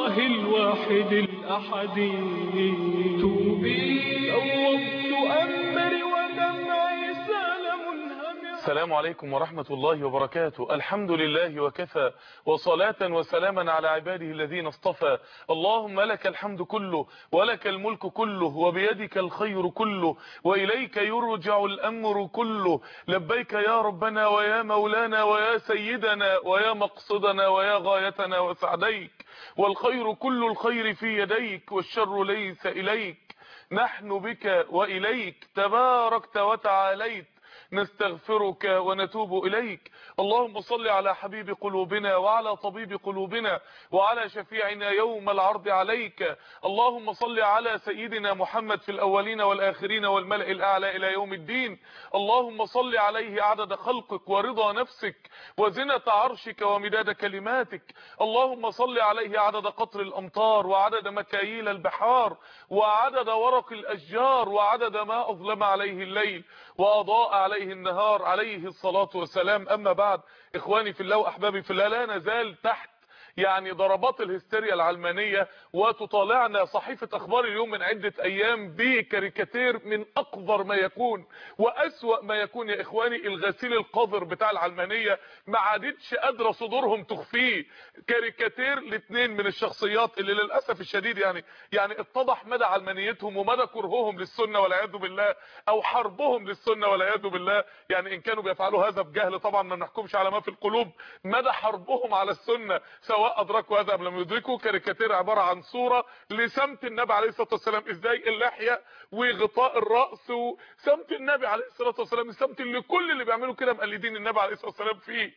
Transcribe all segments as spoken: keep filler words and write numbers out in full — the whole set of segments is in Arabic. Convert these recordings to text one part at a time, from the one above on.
الله الواحد الأحد توبي أوضت أمري ودمعي سال منهمر. السلام عليكم ورحمة الله وبركاته. الحمد لله وكفى، وصلاة وسلاما على عباده الذين اصطفى. اللهم لك الحمد كله، ولك الملك كله، وبيدك الخير كله، وإليك يرجع الأمر كله. لبيك يا ربنا ويا مولانا ويا سيدنا ويا مقصدنا ويا غايتنا وسعديك، والخير كل الخير في يديك، والشر ليس إليك. نحن بك وإليك تباركت وتعاليت، نستغفرك ونتوب إليك. اللهم صل على حبيب قلوبنا وعلى طبيب قلوبنا وعلى شفيعنا يوم العرض عليك. اللهم صل على سيدنا محمد في الأولين والآخرين والملأ الأعلى إلى يوم الدين. اللهم صل عليه عدد خلقك ورضا نفسك وزنة عرشك ومداد كلماتك. اللهم صل عليه عدد قطر الأمطار وعدد مكاييل البحار وعدد ورق الأشجار وعدد ما أظلم عليه الليل وأضاء عليه النهار، عليه الصلاة والسلام. أما بعد، إخواني في الله وأحبابي في الله، لا نزال تحت يعني ضربات الهستيريا العلمانية، وتطالعنا صحيفة أخبار اليوم من عدة أيام بكاريكاتير من أقذر ما يكون وأسوأ ما يكون. يا إخواني، الغسيل القذر بتاع العلمانية ما عادتش قادرة صدورهم تخفيه. كاريكاتير لاثنين من الشخصيات اللي للأسف الشديد يعني يعني اتضح مدى علمانيتهم ومدى كرههم للسنة والعياذ بالله، أو حربهم للسنة والعياذ بالله. يعني إن كانوا بيفعلوا هذا بجهل طبعا ما نحكمش على ما في القلوب، مدى حربهم على السنة سواء ادركوا هذا ام لم يدركوا. كاريكاتير عباره عن صوره لسمت النبي عليه الصلاه والسلام، ازاي اللحيه وغطاء الراس وسمت النبي عليه الصلاه والسلام، السمت اللي كل اللي بيعملوا كده مقلدين النبي عليه الصلاه والسلام فيه.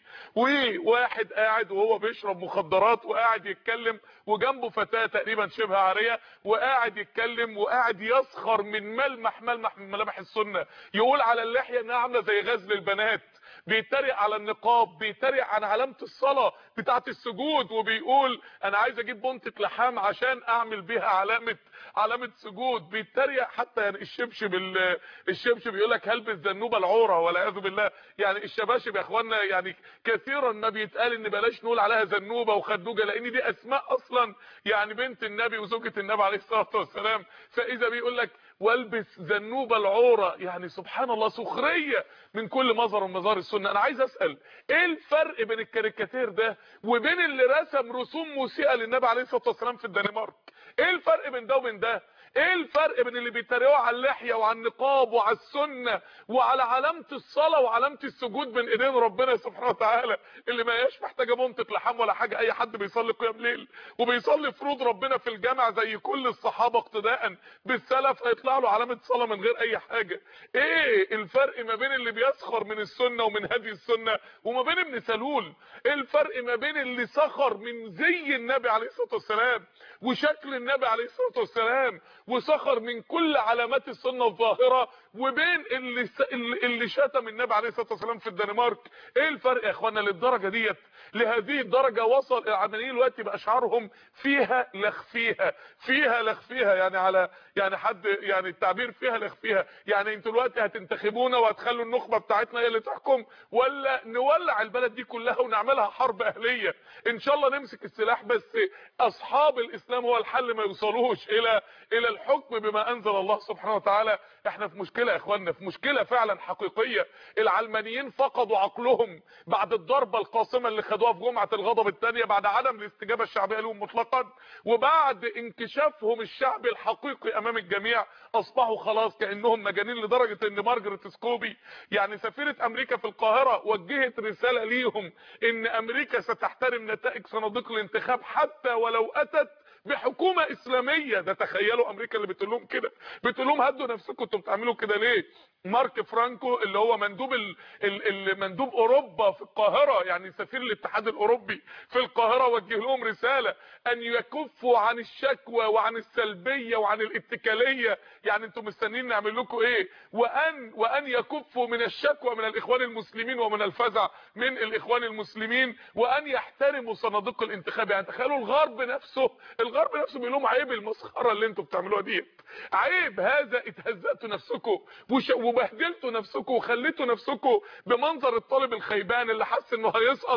وواحد قاعد وهو بيشرب مخدرات وقاعد يتكلم وجنبه فتاه تقريبا شبه عاريه وقاعد يتكلم وقاعد يسخر من ملمح ملمح من ملامح السنه، يقول على اللحيه انها عامله زي غزل البنات، بيتريق على النقاب، بيتريق عن علامه الصلاه بتاعه السجود، وبيقول انا عايز اجيب بنطة لحام عشان اعمل بيها علامه علامه سجود. بيتريق حتى يعني الشبشب الشبشب يقول لك هلبس ذنوبه العوره والعياذ بالله. يعني الشباشب يا اخوانا يعني كثيرا ما بيتقال ان بلاش نقول عليها ذنوبه وخدوجه، لان دي اسماء اصلا يعني بنت النبي وزوجة النبي عليه الصلاه والسلام. فاذا بيقول لك والبس ذنوب العوره، يعني سبحان الله سخريه من كل مظهر من مظاهر السنه. انا عايز اسال ايه الفرق بين الكاريكاتير ده وبين اللي رسم رسوم مسيئه للنبي عليه الصلاه والسلام في الدنمارك؟ ايه الفرق بين ده وبين ده؟ ايه الفرق بين اللي بيتريقوا على اللحيه وعلى النقاب وعلى السنه وعلى علامه الصلاه وعلامه السجود بين ايدين ربنا سبحانه وتعالى، اللي ما هياش محتاجه منطق لحام ولا حاجه؟ اي حد بيصلي قيام ليل وبيصلي فروض ربنا في الجامع زي كل الصحابه اقتداء بالسلف هيطلع له علامه صلاه من غير اي حاجه. ايه الفرق ما بين اللي بيسخر من السنه ومن هدي السنه وما بين ابن سلول؟ ايه الفرق ما بين اللي سخر من زي النبي عليه الصلاه والسلام وشكل النبي عليه الصلاه والسلام وسخر من كل علامات السنه الظاهره وبين اللي اللي شتم النبي عليه الصلاه والسلام في الدنمارك؟ ايه الفرق يا اخوانا للدرجه ديت؟ لهذه الدرجه وصل العلمانيين دلوقتي باشعارهم فيها لخفيها فيها لخفيها يعني على يعني حد يعني التعبير فيها لخفيها. يعني انتوا دلوقتي هتنتخبونا وهتخلوا النخبه بتاعتنا هي اللي تحكم، ولا نولع البلد دي كلها ونعملها حرب اهليه؟ ان شاء الله نمسك السلاح، بس اصحاب الاسلام هو الحل، ما يوصلوش الى الى الحكم بما انزل الله سبحانه وتعالى. احنا في مشكله يا اخوانا، في مشكله فعلا حقيقيه. العلمانيين فقدوا عقلهم بعد الضربه القاصمه اللي خدوها في جمعه الغضب الثانيه، بعد عدم الاستجابه الشعبيه لهم مطلقا، وبعد انكشافهم الشعبي الحقيقي امام الجميع. اصبحوا خلاص كانهم مجانين، لدرجه ان مارجريت سكوبي يعني سفيره امريكا في القاهره وجهت رساله ليهم ان امريكا ستحترم نتائج صناديق الانتخاب حتى ولو اتت بحكومه اسلاميه. ده تخيلوا امريكا اللي بتقول لهم كده، بتقول لهم هدوا نفسكم، انتوا بتعملوا كده ليه؟ مارك فرانكو اللي هو مندوب ال... ال... مندوب اوروبا في القاهره، يعني سفير الاتحاد الاوروبي في القاهره، وجه لهم رساله ان يكفوا عن الشكوى وعن السلبيه وعن الاتكاليه. يعني انتوا مستنيين نعمل لكم ايه؟ وان وان يكفوا من الشكوى من الاخوان المسلمين ومن الفزع من الاخوان المسلمين، وان يحترموا صناديق الانتخاب. يعني تخيلوا الغرب نفسه الغرب نفسه بيقول لهم عيب المسخره اللي انتوا بتعملوها دي، عيب هذا، اتهزأتوا نفسكم وبهدلتوا نفسكم وخليتوا نفسكم بمنظر الطالب الخيبان اللي حس انه هيسقط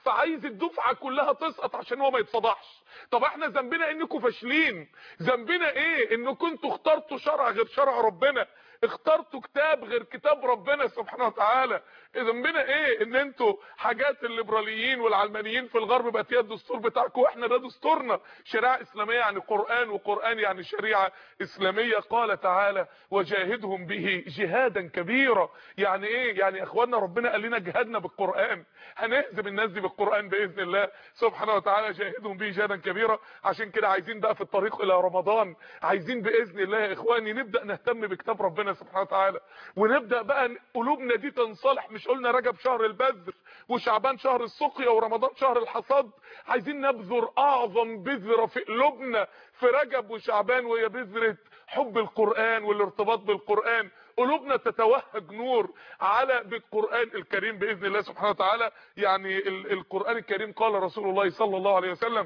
فعايز الدفعه كلها تسقط عشان هو ما يتفضحش. طب احنا ذنبنا انكم فاشلين؟ ذنبنا ايه انكم انتوا اخترتوا شرع غير شرع ربنا، اخترتوا كتاب غير كتاب ربنا سبحانه وتعالى؟ ذنبنا ايه ان انتوا حاجات الليبراليين والعلمانيين في الغرب بقت هي الدستور بتاعكم، واحنا ده دستورنا شريعه اسلاميه يعني قران، وقران يعني شريعه اسلاميه. قال تعالى وجاهدهم به جهادا كبيرا. يعني ايه؟ يعني يا اخوانا ربنا قال لنا جهادنا بالقران، هنهزم الناس دي بالقران باذن الله سبحانه وتعالى. جاهدهم به جهادا كبيرا. عشان كده عايزين بقى في الطريق الى رمضان، عايزين باذن الله يا اخواني نبدا نهتم بكتاب ربنا سبحانه وتعالى، ونبدا بقى قلوبنا دي تنصلح. مش قلنا رجب شهر البذر، وشعبان شهر السقيا، ورمضان شهر الحصاد؟ عايزين نبذر اعظم بذره في قلوبنا في رجب وشعبان، وهي بذره حب القران والارتباط بالقران. قلوبنا تتوهج نور على بالقران الكريم باذن الله سبحانه وتعالى. يعني القران الكريم قال رسول الله صلى الله عليه وسلم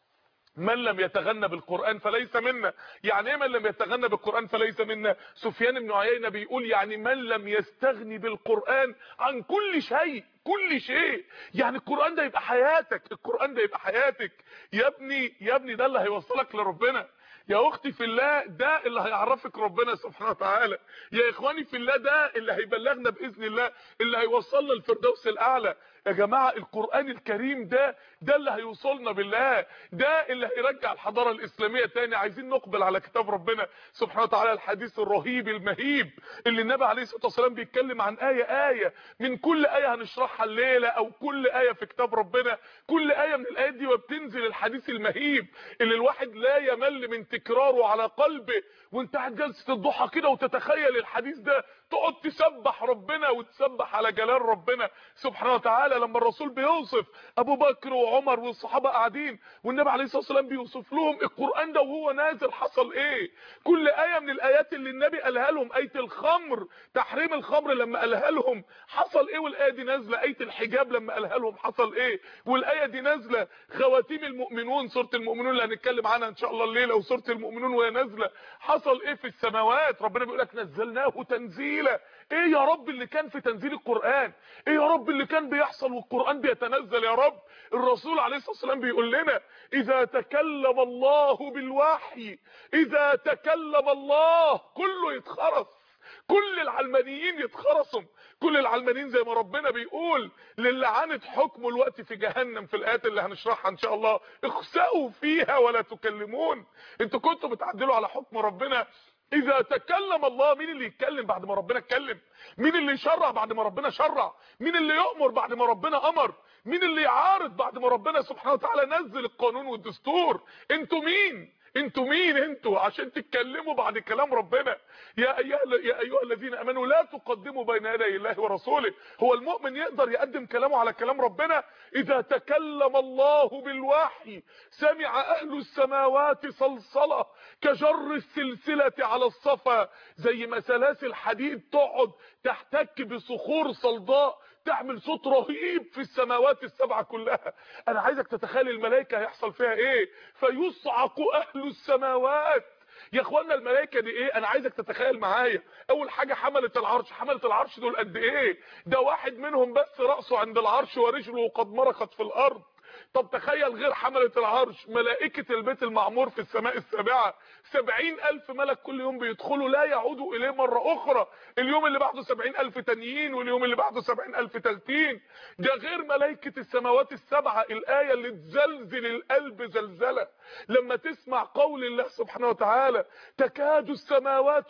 من لم يتغنى بالقرآن فليس منا. يعني ايه من لم يتغنى بالقرآن فليس منا؟ سفيان بن عيينة بيقول يعني من لم يستغني بالقرآن عن كل شيء، كل شيء. يعني القرآن ده يبقى حياتك، القرآن ده يبقى حياتك يا ابني. يا ابني ده اللي هيوصلك لربنا. يا اختي في الله ده اللي هيعرفك ربنا سبحانه وتعالى. يا اخواني في الله ده اللي هيبلغنا باذن الله، اللي هيوصلنا للفردوس الاعلى. يا جماعه القران الكريم ده ده اللي هيوصلنا بالله، ده اللي هيرجع الحضاره الاسلاميه تاني. عايزين نقبل على كتاب ربنا سبحانه وتعالى. الحديث الرهيب المهيب اللي النبي عليه الصلاه والسلام بيتكلم عن ايه ايه من كل ايه هنشرحها الليله، او كل ايه في كتاب ربنا، كل ايه من الايات دي وبتنزل الحديث المهيب اللي الواحد لا يمل من تكراره على قلبه. وانت قاعد جلسه الضحى كده وتتخيل الحديث ده، تقعد تسبح ربنا وتسبح على جلال ربنا سبحانه وتعالى. لما الرسول بيوصف ابو بكر وعمر والصحابه قاعدين والنبي عليه الصلاه والسلام بيوصف لهم القران ده وهو نازل حصل ايه. كل ايه من الايات اللي النبي قالها لهم، ايه الخمر تحريم الخمر لما قالها لهم حصل ايه، والايه دي نازله. ايه الحجاب لما قالها لهم حصل ايه، والايه دي نازله. خواتيم المؤمنون، سوره المؤمنون اللي هنتكلم عنها ان شاء الله الليله، وسوره المؤمنون وهي نازله حصل ايه في السماوات. ربنا بيقول لك نزلناه تنزيلا. ايه يا رب اللي كان في تنزيل القرآن؟ ايه يا رب اللي كان بيحصل والقرآن بيتنزل يا رب؟ الرسول عليه الصلاة والسلام بيقول لنا اذا تكلم الله بالوحي، اذا تكلم الله كله يتخرس، كل العلمانيين يتخرسوا، كل العلمانيين زي ما ربنا بيقول للي عانت حكمه الوقت في جهنم في الايات اللي هنشرحها ان شاء الله، اخسأوا فيها ولا تكلمون. انتوا كنتوا بتعدلوا على حكم ربنا. اذا تكلم الله، مين اللي يتكلم بعد ما ربنا اتكلم؟ مين اللي يشرع بعد ما ربنا شرع؟ مين اللي يؤمر بعد ما ربنا امر؟ مين اللي يعارض بعد ما ربنا سبحانه وتعالى نزل القانون والدستور؟ انتوا مين؟ انتوا مين انتوا عشان تتكلموا بعد كلام ربنا؟ يا ايها يا ايها الذين امنوا لا تقدموا بين يدي الله ورسوله. هو المؤمن يقدر يقدم كلامه على كلام ربنا؟ اذا تكلم الله بالوحي سمع اهل السماوات صلصله كجر السلسله على الصفا. زي ما سلاسل حديد تقعد تحتك بصخور صلداء تعمل صوت رهيب في السماوات السبعه كلها. انا عايزك تتخيل الملائكه هيحصل فيها ايه. فيصعق اهل السماوات. يا اخوانا الملائكه دي ايه؟ انا عايزك تتخيل معايا. اول حاجه حمله العرش، حمله العرش دول قد ايه؟ ده واحد منهم بس راسه عند العرش ورجله قد مرقت في الارض. طب تخيل غير حملة العرش ملائكة البيت المعمور في السماء السابعة، سبعين ألف ملك كل يوم بيدخلوا لا يعودوا إليه مرة أخرى. اليوم اللي بعده سبعين ألف تانيين، واليوم اللي بعده سبعين ألف تالتين. ده غير ملائكة السماوات السبعة. الآية اللي تزلزل القلب زلزلة لما تسمع قول الله سبحانه وتعالى تكاد السماوات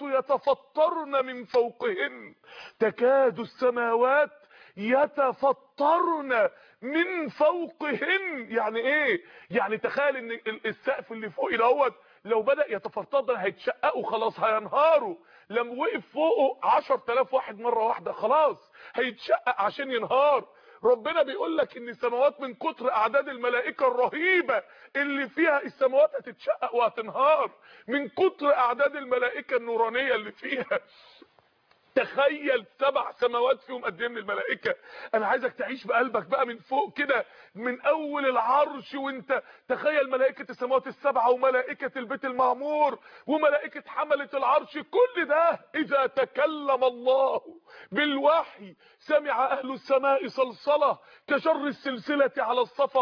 يتفطرن من فوقهن. تكاد السماوات يتفطرن من فوقهن. يعني ايه؟ يعني تخيل ان السقف اللي فوق دوت لو بدأ يتفطر هيتشققوا خلاص هينهاروا. لما وقف فوقه عشرة آلاف واحد مرة واحدة خلاص هيتشقق عشان ينهار. ربنا بيقول لك ان السماوات من كتر اعداد الملائكه الرهيبه اللي فيها السماوات هتتشقق وهتنهار من كتر اعداد الملائكه النورانيه اللي فيها. تخيل سبع سماوات فيهم قد ايه من الملائكه. انا عايزك تعيش بقلبك بقى من فوق كده، من اول العرش، وانت تخيل ملائكه السماوات السبعه وملائكه البيت المعمور وملائكه حمله العرش. كل ده اذا تكلم الله بالوحي سمع اهل السماء صلصله كجر السلسله على الصفا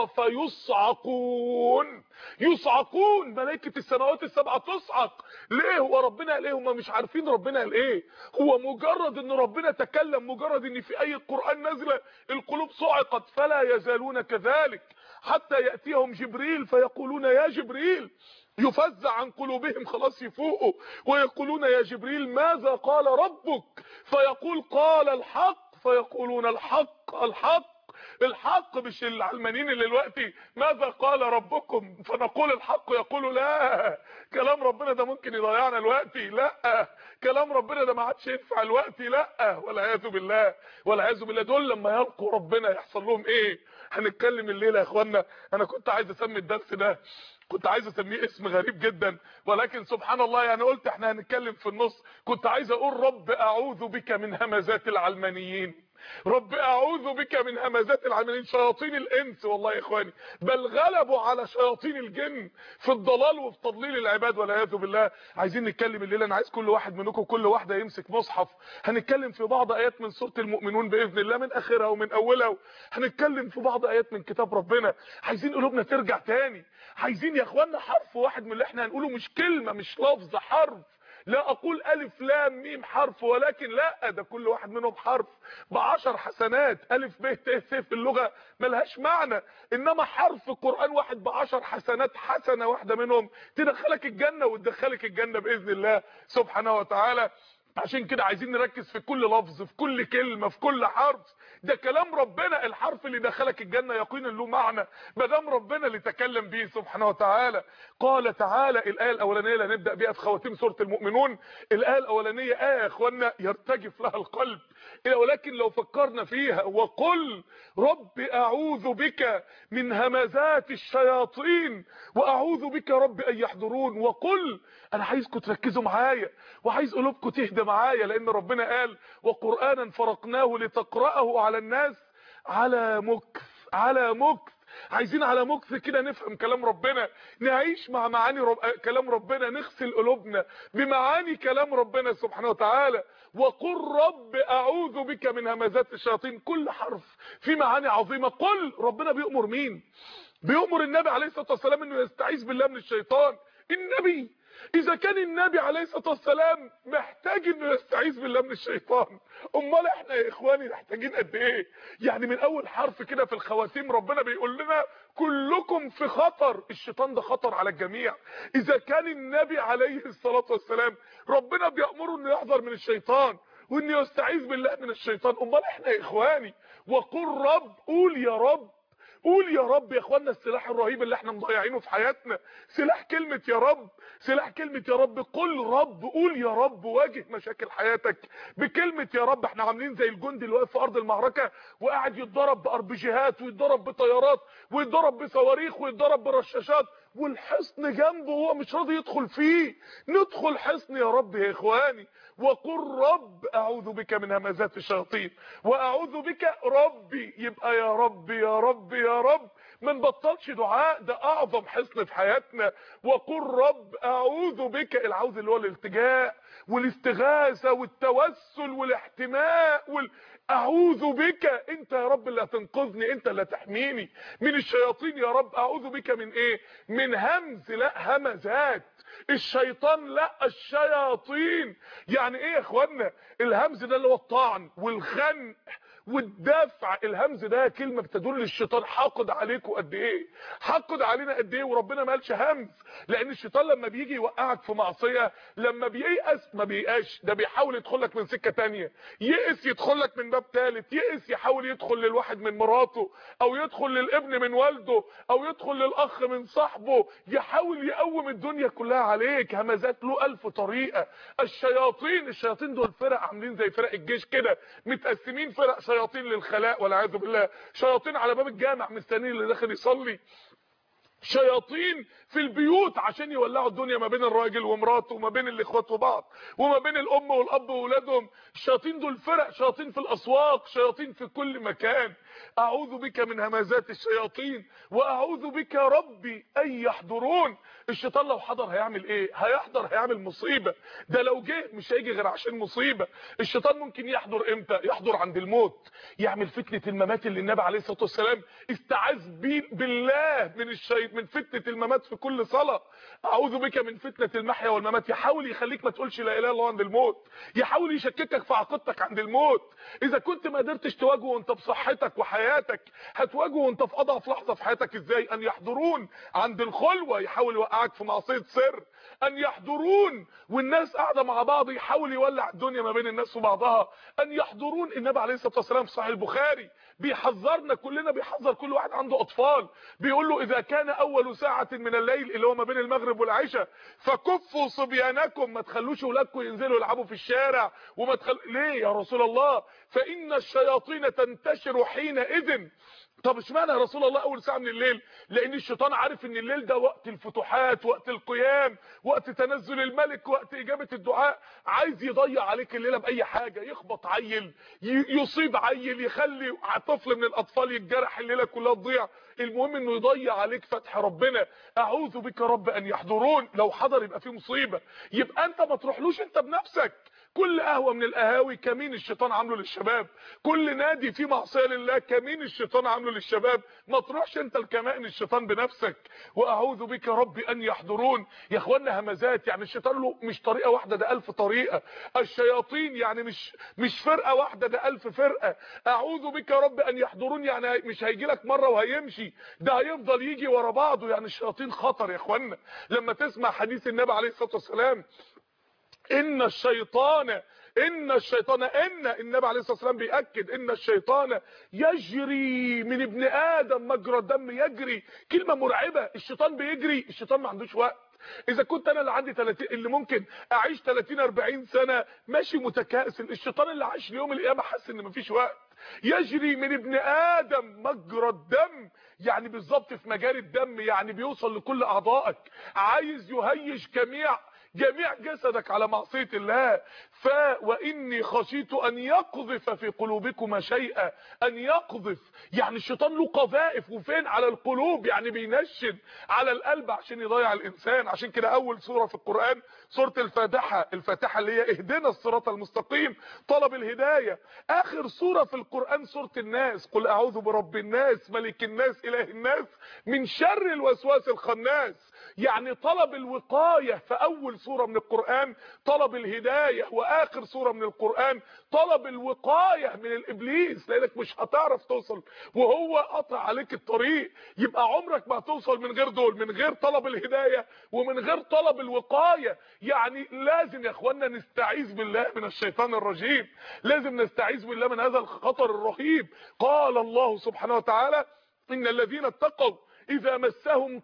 فيصعقون. يصعقون، ملائكه السماوات السبعه تصعق. ليه؟ هو ربنا قال ايه؟ هم مش عارفين ربنا قال ايه. هو مجرد ان ربنا تكلم، مجرد ان في اي قرآن نزل القلوب صعقت. فلا يزالون كذلك حتى يأتيهم جبريل فيقولون يا جبريل، يفزع عن قلوبهم، خلاص يفوقوا، ويقولون يا جبريل ماذا قال ربك؟ فيقول قال الحق. فيقولون الحق الحق الحق، مش العلمانيين اللي دلوقتي ماذا قال ربكم فنقول الحق، يقولوا لا، كلام ربنا ده ممكن يضيعنا دلوقتي، لا، كلام ربنا ده ما عادش ينفع دلوقتي، لا، والعياذ بالله والعياذ بالله. دول لما يلقوا ربنا يحصل لهم ايه؟ هنتكلم الليله يا اخوانا. انا كنت عايز اسمي الدرس ده، كنت عايز اسميه اسم غريب جدا، ولكن سبحان الله يعني قلت احنا هنتكلم في النص. كنت عايز اقول رب اعوذ بك من همزات العلمانيين، رب اعوذ بك من همزات العلمانيين، شياطين الانس. والله يا اخواني بل غلبوا على شياطين الجن في الضلال وفي تضليل العباد والعياذ بالله. عايزين نتكلم الليله، انا عايز كل واحد منكم كل واحده يمسك مصحف. هنتكلم في بعض ايات من سوره المؤمنون باذن الله، من اخرها ومن اولها. هنتكلم في بعض ايات من كتاب ربنا. عايزين قلوبنا ترجع تاني. عايزين يا اخوانا حرف واحد من اللي احنا هنقوله، مش كلمه، مش لفظ، حرف. لا اقول الف لام ميم حرف، ولكن لا، ده كل واحد منهم حرف بعشر حسنات. الف ب ت ث في اللغه ملهاش معنى، انما حرف القران واحد بعشر حسنات. حسنه واحده منهم تدخلك الجنه وتدخلك الجنه باذن الله سبحانه وتعالى. عشان كده عايزين نركز في كل لفظ، في كل كلمه، في كل حرف. ده كلام ربنا، الحرف اللي دخلك الجنه يقينا له معنى ما دام ربنا اللي تكلم به سبحانه وتعالى. قال تعالى، الايه الاولانيه اللي هنبدا بيها في خواتيم سوره المؤمنون، الايه الاولانيه ايه يا اخوانا يرتجف لها القلب، ولكن لو فكرنا فيها، وقل رب اعوذ بك من همزات الشياطين واعوذ بك رب ان يحضرون. وقل، انا عايزكم تركزوا معايا وعايز قلوبكم تهدى معايا، لان ربنا قال وقرانا فرقناه لتقراه على الناس على مكث. على مكث، عايزين على مكث كده نفهم كلام ربنا، نعيش مع معاني رب... كلام ربنا، نغسل قلوبنا بمعاني كلام ربنا سبحانه وتعالى. وقل رب اعوذ بك من همزات الشياطين، كل حرف في معاني عظيمه. قل، ربنا بيأمر مين؟ بيأمر النبي عليه الصلاه والسلام انه يستعيذ بالله من الشيطان. النبي، اذا كان النبي عليه الصلاه والسلام محتاج انه يستعيذ بالله من الشيطان، امال احنا يا اخواني محتاجين قد ايه؟ يعني من اول حرف كده في الخواتيم ربنا بيقول لنا كلكم في خطر، الشيطان ده خطر على الجميع. اذا كان النبي عليه الصلاه والسلام ربنا بيأمره انه يحذر من الشيطان وانه يستعيذ بالله من الشيطان، امال احنا يا اخواني؟ وقل رب، قول يا رب، قول يا رب يا اخوانا. السلاح الرهيب اللي احنا مضيعينه في حياتنا سلاح كلمة يا رب، سلاح كلمة يا رب. قل رب، قول يا رب، واجه مشاكل حياتك بكلمة يا رب. احنا عاملين زي الجندي اللي واقف في ارض المعركة وقاعد يتضرب باربجيهات ويتضرب بطيارات ويتضرب بصواريخ ويتضرب برشاشات، والحصن جنبه هو مش راضي يدخل فيه. ندخل حصن يا رب يا اخواني. وقل رب اعوذ بك من همزات الشياطين واعوذ بك ربي، يبقى يا رب يا رب يا رب. ما نبطلش دعاء، ده اعظم حصن في حياتنا. وقل رب اعوذ بك، العوذ اللي هو الالتجاء والاستغاثه والتوسل والاحتماء وال... اعوذ بك، انت يا رب اللي هتنقذني، انت اللي هتحميني من الشياطين يا رب. اعوذ بك من ايه؟ من همز، لا همزات الشيطان، لا الشياطين. يعني ايه يا اخوانا؟ الهمز ده اللي هو الطعن والخنق والدفع. الهمز ده كلمه بتدل الشيطان حاقد عليكم قد ايه، حاقد علينا قد ايه. وربنا ما قالش همز، لان الشيطان لما بيجي يوقعك في معصيه لما بييأس ما بيقاش، ده بيحاول يدخل لك من سكه تانية، يئس يدخل لك من باب ثالث، يئس يحاول يدخل للواحد من مراته، او يدخل للابن من والده، او يدخل للاخ من صاحبه، يحاول يقوم الدنيا كلها عليك. همزات له الف طريقه. الشياطين، الشياطين دول فرق عاملين زي فرق الجيش كده، متقسمين فرق. شياطين للخلاء والعياذ بالله، شياطين على باب الجامع مستنيين اللي داخل يصلي، شياطين في البيوت عشان يولعوا الدنيا ما بين الراجل ومراته وما بين الاخوات وبعض وما بين الام والاب واولادهم. الشياطين دول فرق، شياطين في الاسواق، شياطين في كل مكان. اعوذ بك من همزات الشياطين واعوذ بك يا ربي ان يحضرون. الشيطان لو حضر هيعمل ايه؟ هيحضر هيعمل مصيبه. ده لو جه مش هيجي غير عشان مصيبه. الشيطان ممكن يحضر امتى؟ يحضر عند الموت، يعمل فتنه الممات اللي النبي عليه الصلاه والسلام استعاذ بالله من الشيطان، من فتنه الممات في كل صلاه. اعوذ بك من فتنه المحيا والممات. يحاول يخليك ما تقولش لا اله الا الله عند الموت، يحاول يشككك في عقيدتك عند الموت. اذا كنت ما قدرتش تواجهه وانت بصحتك وحياتك، هتواجهه وانت في اضعف لحظه في حياتك ازاي؟ ان يحضرون عند الخلوه، يحاول يوقعك في معصيه سر. ان يحضرون والناس قاعده مع بعض، يحاول يولع الدنيا ما بين الناس وبعضها. ان يحضرون. النبي عليه الصلاه والسلام في صحيح البخاري بيحذرنا كلنا، بيحذر كل واحد عنده اطفال، بيقول له اذا كان اول ساعه من الليل اللي هو ما بين المغرب والعشاء فكفوا صبيانكم، ما تخلوش اولادكم ينزلوا يلعبوا في الشارع وما تخل... ليه يا رسول الله؟ فان الشياطين تنتشر حينئذ. طب اشمعنى يا رسول الله اول ساعه من الليل؟ لان الشيطان عارف ان الليل ده وقت الفتوحات، وقت القيام، وقت تنزل الملك، وقت اجابه الدعاء. عايز يضيع عليك الليله باي حاجه، يخبط عيل، يصيب عيل، يخلي طفل من الاطفال يتجرح، الليله كلها تضيع. المهم انه يضيع عليك فتح ربنا. اعوذ بك رب ان يحضرون. لو حضر يبقى فيه مصيبه، يبقى انت ما تروحلوش انت بنفسك. كل قهوه من القهاوي كمين الشيطان عامله للشباب، كل نادي فيه معصيه لله كمين الشيطان عامله للشباب. ما تروحش انت الكمائن الشيطان بنفسك. واعوذ بك رب ان يحضرون. يا اخوانا همزات، يعني الشيطان له مش طريقه واحده، ده الف طريقه. الشياطين يعني مش مش فرقه واحده، ده الف فرقه. اعوذ بك رب ان يحضرون يعني مش هيجي لك مره وهيمشي، ده هيفضل يجي ورا بعضه. يعني الشياطين خطر يا اخوانا. لما تسمع حديث النبي عليه الصلاه والسلام ان الشيطان ان الشيطان ان النبي عليه الصلاه والسلام بيأكد ان الشيطان يجري من ابن ادم مجرى الدم. يجري كلمه مرعبه. الشيطان بيجري، الشيطان ما عندوش وقت. اذا كنت انا اللي عندي ثلاثين اللي ممكن اعيش ثلاثين اربعين سنه ماشي متكاسل، الشيطان اللي عاش ليوم القيامه حس ان مفيش وقت. يجري من ابن ادم مجرى الدم، يعني بالظبط في مجاري الدم، يعني بيوصل لكل اعضائك. عايز يهيج جميع جميع جسدك على معصيه الله. ف واني خشيت ان يقذف في قلوبكم شيئا. ان يقذف يعني الشيطان له قذائف، وفين؟ على القلوب، يعني بينشن على القلب عشان يضيع الانسان. عشان كده اول سوره في القران سوره الفاتحه، الفاتحه اللي هي اهدنا الصراط المستقيم، طلب الهدايه. اخر سوره في القران سوره الناس، قل اعوذ برب الناس ملك الناس اله الناس من شر الوسواس الخناس. يعني طلب الوقايه في اول سوره من القران، طلب الهدايه، واخر سوره من القران طلب الوقايه من الابليس، لانك مش هتعرف توصل وهو قطع عليك الطريق. يبقى عمرك ما هتوصل من غير دول، من غير طلب الهدايه ومن غير طلب الوقايه. يعني لازم يا اخوانا نستعيذ بالله من الشيطان الرجيم، لازم نستعيذ بالله من هذا الخطر الرهيب. قال الله سبحانه وتعالى ان الذين اتقوا اذا مسهم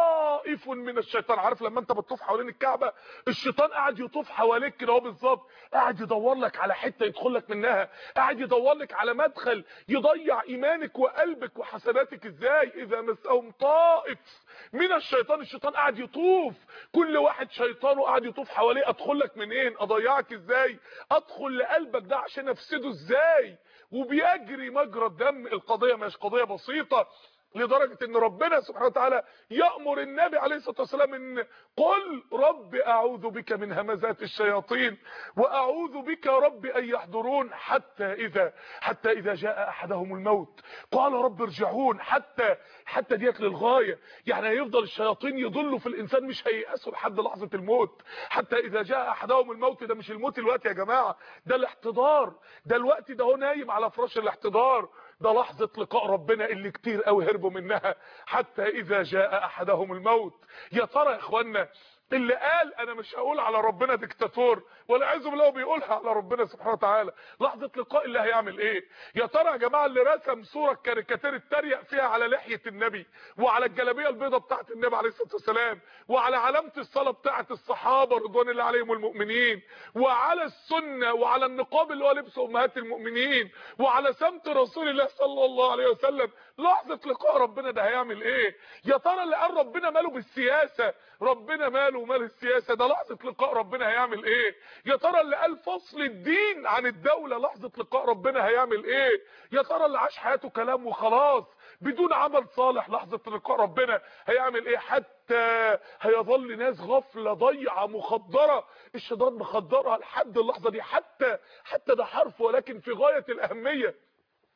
طائف من الشيطان. عارف لما انت بتطوف حوالين الكعبه، الشيطان قاعد يطوف حواليك كده اهو بالظبط، قاعد يدور لك على حته يدخل لك منها، قاعد يدور لك على مدخل يضيع ايمانك وقلبك وحسناتك. ازاي؟ اذا مسهم طائف من الشيطان. الشيطان قاعد يطوف، كل واحد شيطانه قاعد يطوف حواليه. ادخل لك منين؟ اضيعك ازاي؟ ادخل لقلبك ده عشان افسده ازاي؟ وبيجري مجرى الدم. القضيه مش قضيه بسيطه، لدرجة ان ربنا سبحانه وتعالى يأمر النبي عليه الصلاة والسلام ان قل رب اعوذ بك من همزات الشياطين واعوذ بك رب ان يحضرون حتى اذا حتى اذا جاء احدهم الموت قال رب ارجعون. حتى حتى ديت للغاية، يعني هيفضل الشياطين يضلوا في الانسان، مش هييأسوا لحد لحظة الموت. حتى اذا جاء احدهم الموت، ده مش الموت الوقت يا جماعة، ده الاحتضار. ده الوقت ده هو نايم على فراش الاحتضار، ده لحظة لقاء ربنا اللي كتير قوي هربوا منها. حتى اذا جاء احدهم الموت. يا ترى يا اخوانا اللي قال انا مش هقول على ربنا ديكتاتور والعياذ بالله بيقولها على ربنا سبحانه وتعالى. لحظه لقاء الله هيعمل ايه؟ يا ترى يا جماعه اللي رسم صوره كاريكاتير اتريق فيها على لحيه النبي وعلى الجلابيه البيضاء بتاعه النبي عليه الصلاه والسلام وعلى علامه الصلاه بتاعه الصحابه رضوان الله عليهم والمؤمنين وعلى السنه وعلى النقاب اللي هو لبس امهات المؤمنين وعلى سمت رسول الله صلى الله عليه وسلم، لحظه لقاء ربنا ده هيعمل ايه؟ يا ترى اللي قال ربنا ماله بالسياسه، ربنا ماله ومال السياسه، ده لحظه لقاء ربنا هيعمل ايه؟ يا ترى اللي قال فصل الدين عن الدوله لحظه لقاء ربنا هيعمل ايه؟ يا ترى اللي عاش حياته كلام وخلاص بدون عمل صالح لحظه لقاء ربنا هيعمل ايه؟ حتى هيظل ناس غفله ضيعه مخدره الشيطان مخدرها لحد اللحظه دي. حتى حتى ده حرف ولكن في غايه الاهميه.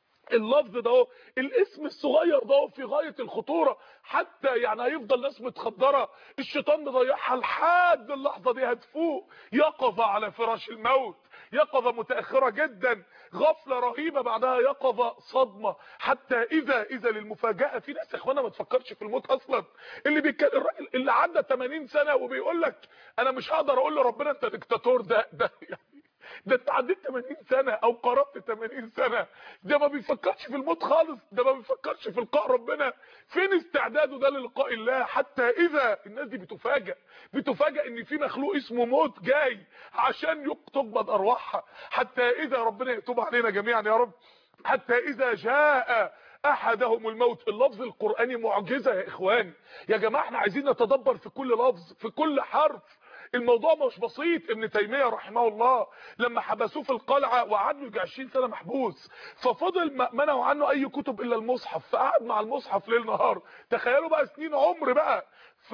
اللفظ ده اهو، الاسم الصغير ده اهو في غايه الخطوره. حتى يعني هيفضل ناس متخدره الشيطان مضيعها لحد اللحظه دي هتفوق يقظه على فراش الموت، يقظه متاخره جدا، غفله رهيبه بعدها يقظه صدمه. حتى اذا اذا للمفاجاه في ناس يا اخوانا ما تفكرش في الموت اصلا. اللي بيتكلم الراجل اللي عدى ثمانين سنه وبيقول لك انا مش هقدر اقول لربنا انت ديكتاتور، ده ده يعني ده انت عديت ثمانين سنه او قربت ثمانين سنه، ده ما بيفكرش في الموت خالص، ده ما بيفكرش في لقاء ربنا. فين استعداده ده للقاء الله؟ حتى اذا الناس دي بتفاجئ بتفاجئ ان في مخلوق اسمه موت جاي عشان تقبض ارواحها. حتى اذا ربنا يتوب علينا جميعا يا رب. حتى اذا جاء احدهم الموت. اللفظ القراني معجزه يا اخواني يا جماعه، احنا عايزين نتدبر في كل لفظ في كل حرف. الموضوع مش بسيط. ابن تيميه رحمه الله لما حبسوه في القلعه وقعد له عشرين سنه محبوس، ففضل منعوا عنه اي كتب الا المصحف، فقعد مع المصحف ليل نهار. تخيلوا بقى سنين عمر بقى.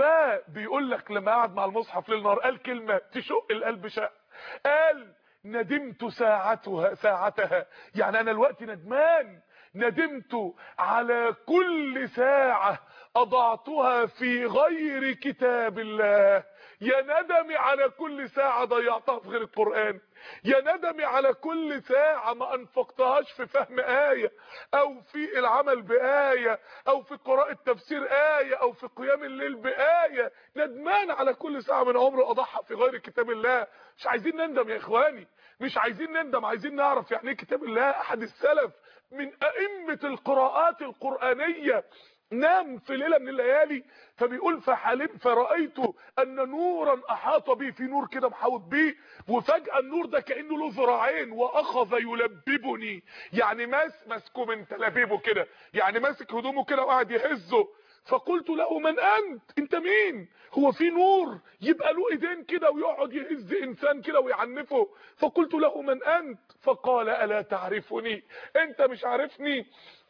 فبيقول لك لما قعد مع المصحف ليل نهار قال كلمه تشق القلب شق، قال ندمت ساعتها ساعتها، يعني انا الوقت ندمان، ندمت على كل ساعه اضعتها في غير كتاب الله. يا ندمي على كل ساعة ضيعتها في غير القرآن، يا ندمي على كل ساعة ما انفقتهاش في فهم آية او في العمل بآية او في قراءة تفسير آية او في قيام الليل بآية. ندمان على كل ساعة من عمري اضحى في غير كتاب الله. مش عايزين نندم يا اخواني، مش عايزين نندم، عايزين نعرف يعني ايه كتاب الله. احد السلف من ائمة القراءات القرآنية نام في ليله من الليالي فبيقول فحلم فرأيت ان نورا احاط بي، في نور كده محاوط بيه، وفجأة النور ده كأنه له ذراعين واخذ يلببني، يعني ماس ماسكه من تلابيبه كده، يعني ماسك هدومه كده وقاعد يهزه. فقلت له من انت؟ انت مين؟ هو في نور يبقى له ايدين كده ويقعد يهز انسان كده ويعنفه؟ فقلت له من انت؟ فقال الا تعرفني؟ انت مش عارفني؟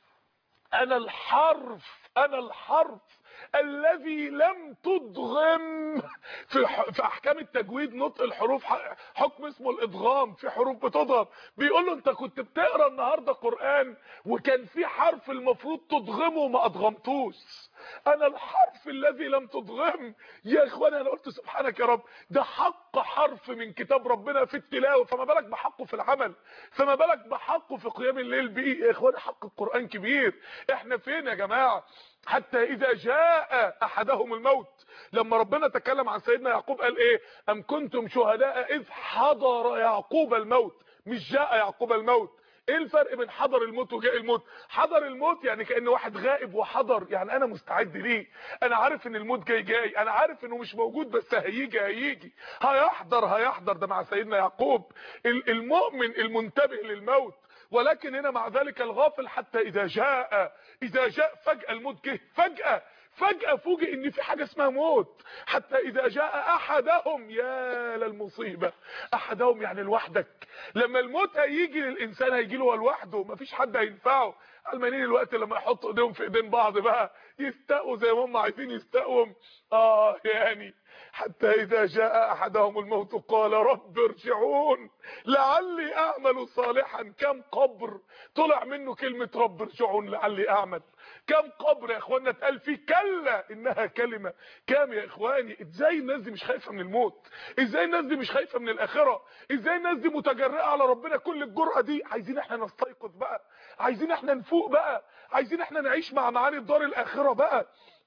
انا الحرف انا الحرف الذي لم تدغم. في في احكام التجويد نطق الحروف حكم اسمه الادغام، في حروف بتضغم. بيقول له انت كنت بتقرا النهارده قران وكان في حرف المفروض تدغمه وما ادغمتوش. انا الحرف الذي لم تدغم. يا اخواني انا قلت سبحانك يا رب، ده حق حرف من كتاب ربنا في التلاوه، فما بالك بحقه في العمل، فما بالك بحقه في قيام الليل بيه. يا اخواني حق القران كبير. احنا فين يا جماعه؟ حتى اذا جاء احدهم الموت، لما ربنا تكلم عن سيدنا يعقوب قال ايه؟ ام كنتم شهداء اذ حضر يعقوب الموت، مش جاء يعقوب الموت. ايه الفرق بين حضر الموت وجاء الموت؟ حضر الموت يعني كأن واحد غائب، وحضر يعني انا مستعد ليه، انا عارف ان الموت جاي جاي، انا عارف انه مش موجود بس هيجي هيجي هيحضر هيحضر. ده مع سيدنا يعقوب المؤمن المنتبه للموت. ولكن هنا مع ذلك الغافل حتى اذا جاء اذا جاء فجأة الموت جه فجأة فجأة فوجئ ان في حاجة اسمها موت. حتى اذا جاء احدهم، يا للمصيبة، احدهم يعني لوحدك. لما الموت هيجي للانسان هيجي له لوحده، مفيش حد هينفعه. علمانيين الوقت لما يحطوا ايديهم في ايدين بعض بقى يستقوا زي ما هم عايزين يستقوا. اه يعني حتى اذا جاء احدهم الموت قال رب ارجعون لعلي اعمل صالحا. كم قبر طلع منه كلمة رب ارجعون لعلي اعمل، كم قبر يا اخوانا اتقال فيه كلا انها كلمة. كام يا اخواني؟ ازاي الناس دي مش خايفة من الموت؟ ازاي الناس دي مش خايفة من الاخرة؟ ازاي الناس دي متجرئة على ربنا كل الجرأة دي؟ عايزين احنا نستيقظ بقى، عايزين احنا نفوق بقى، عايزين احنا نعيش مع معاني الدار الاخرة بقى.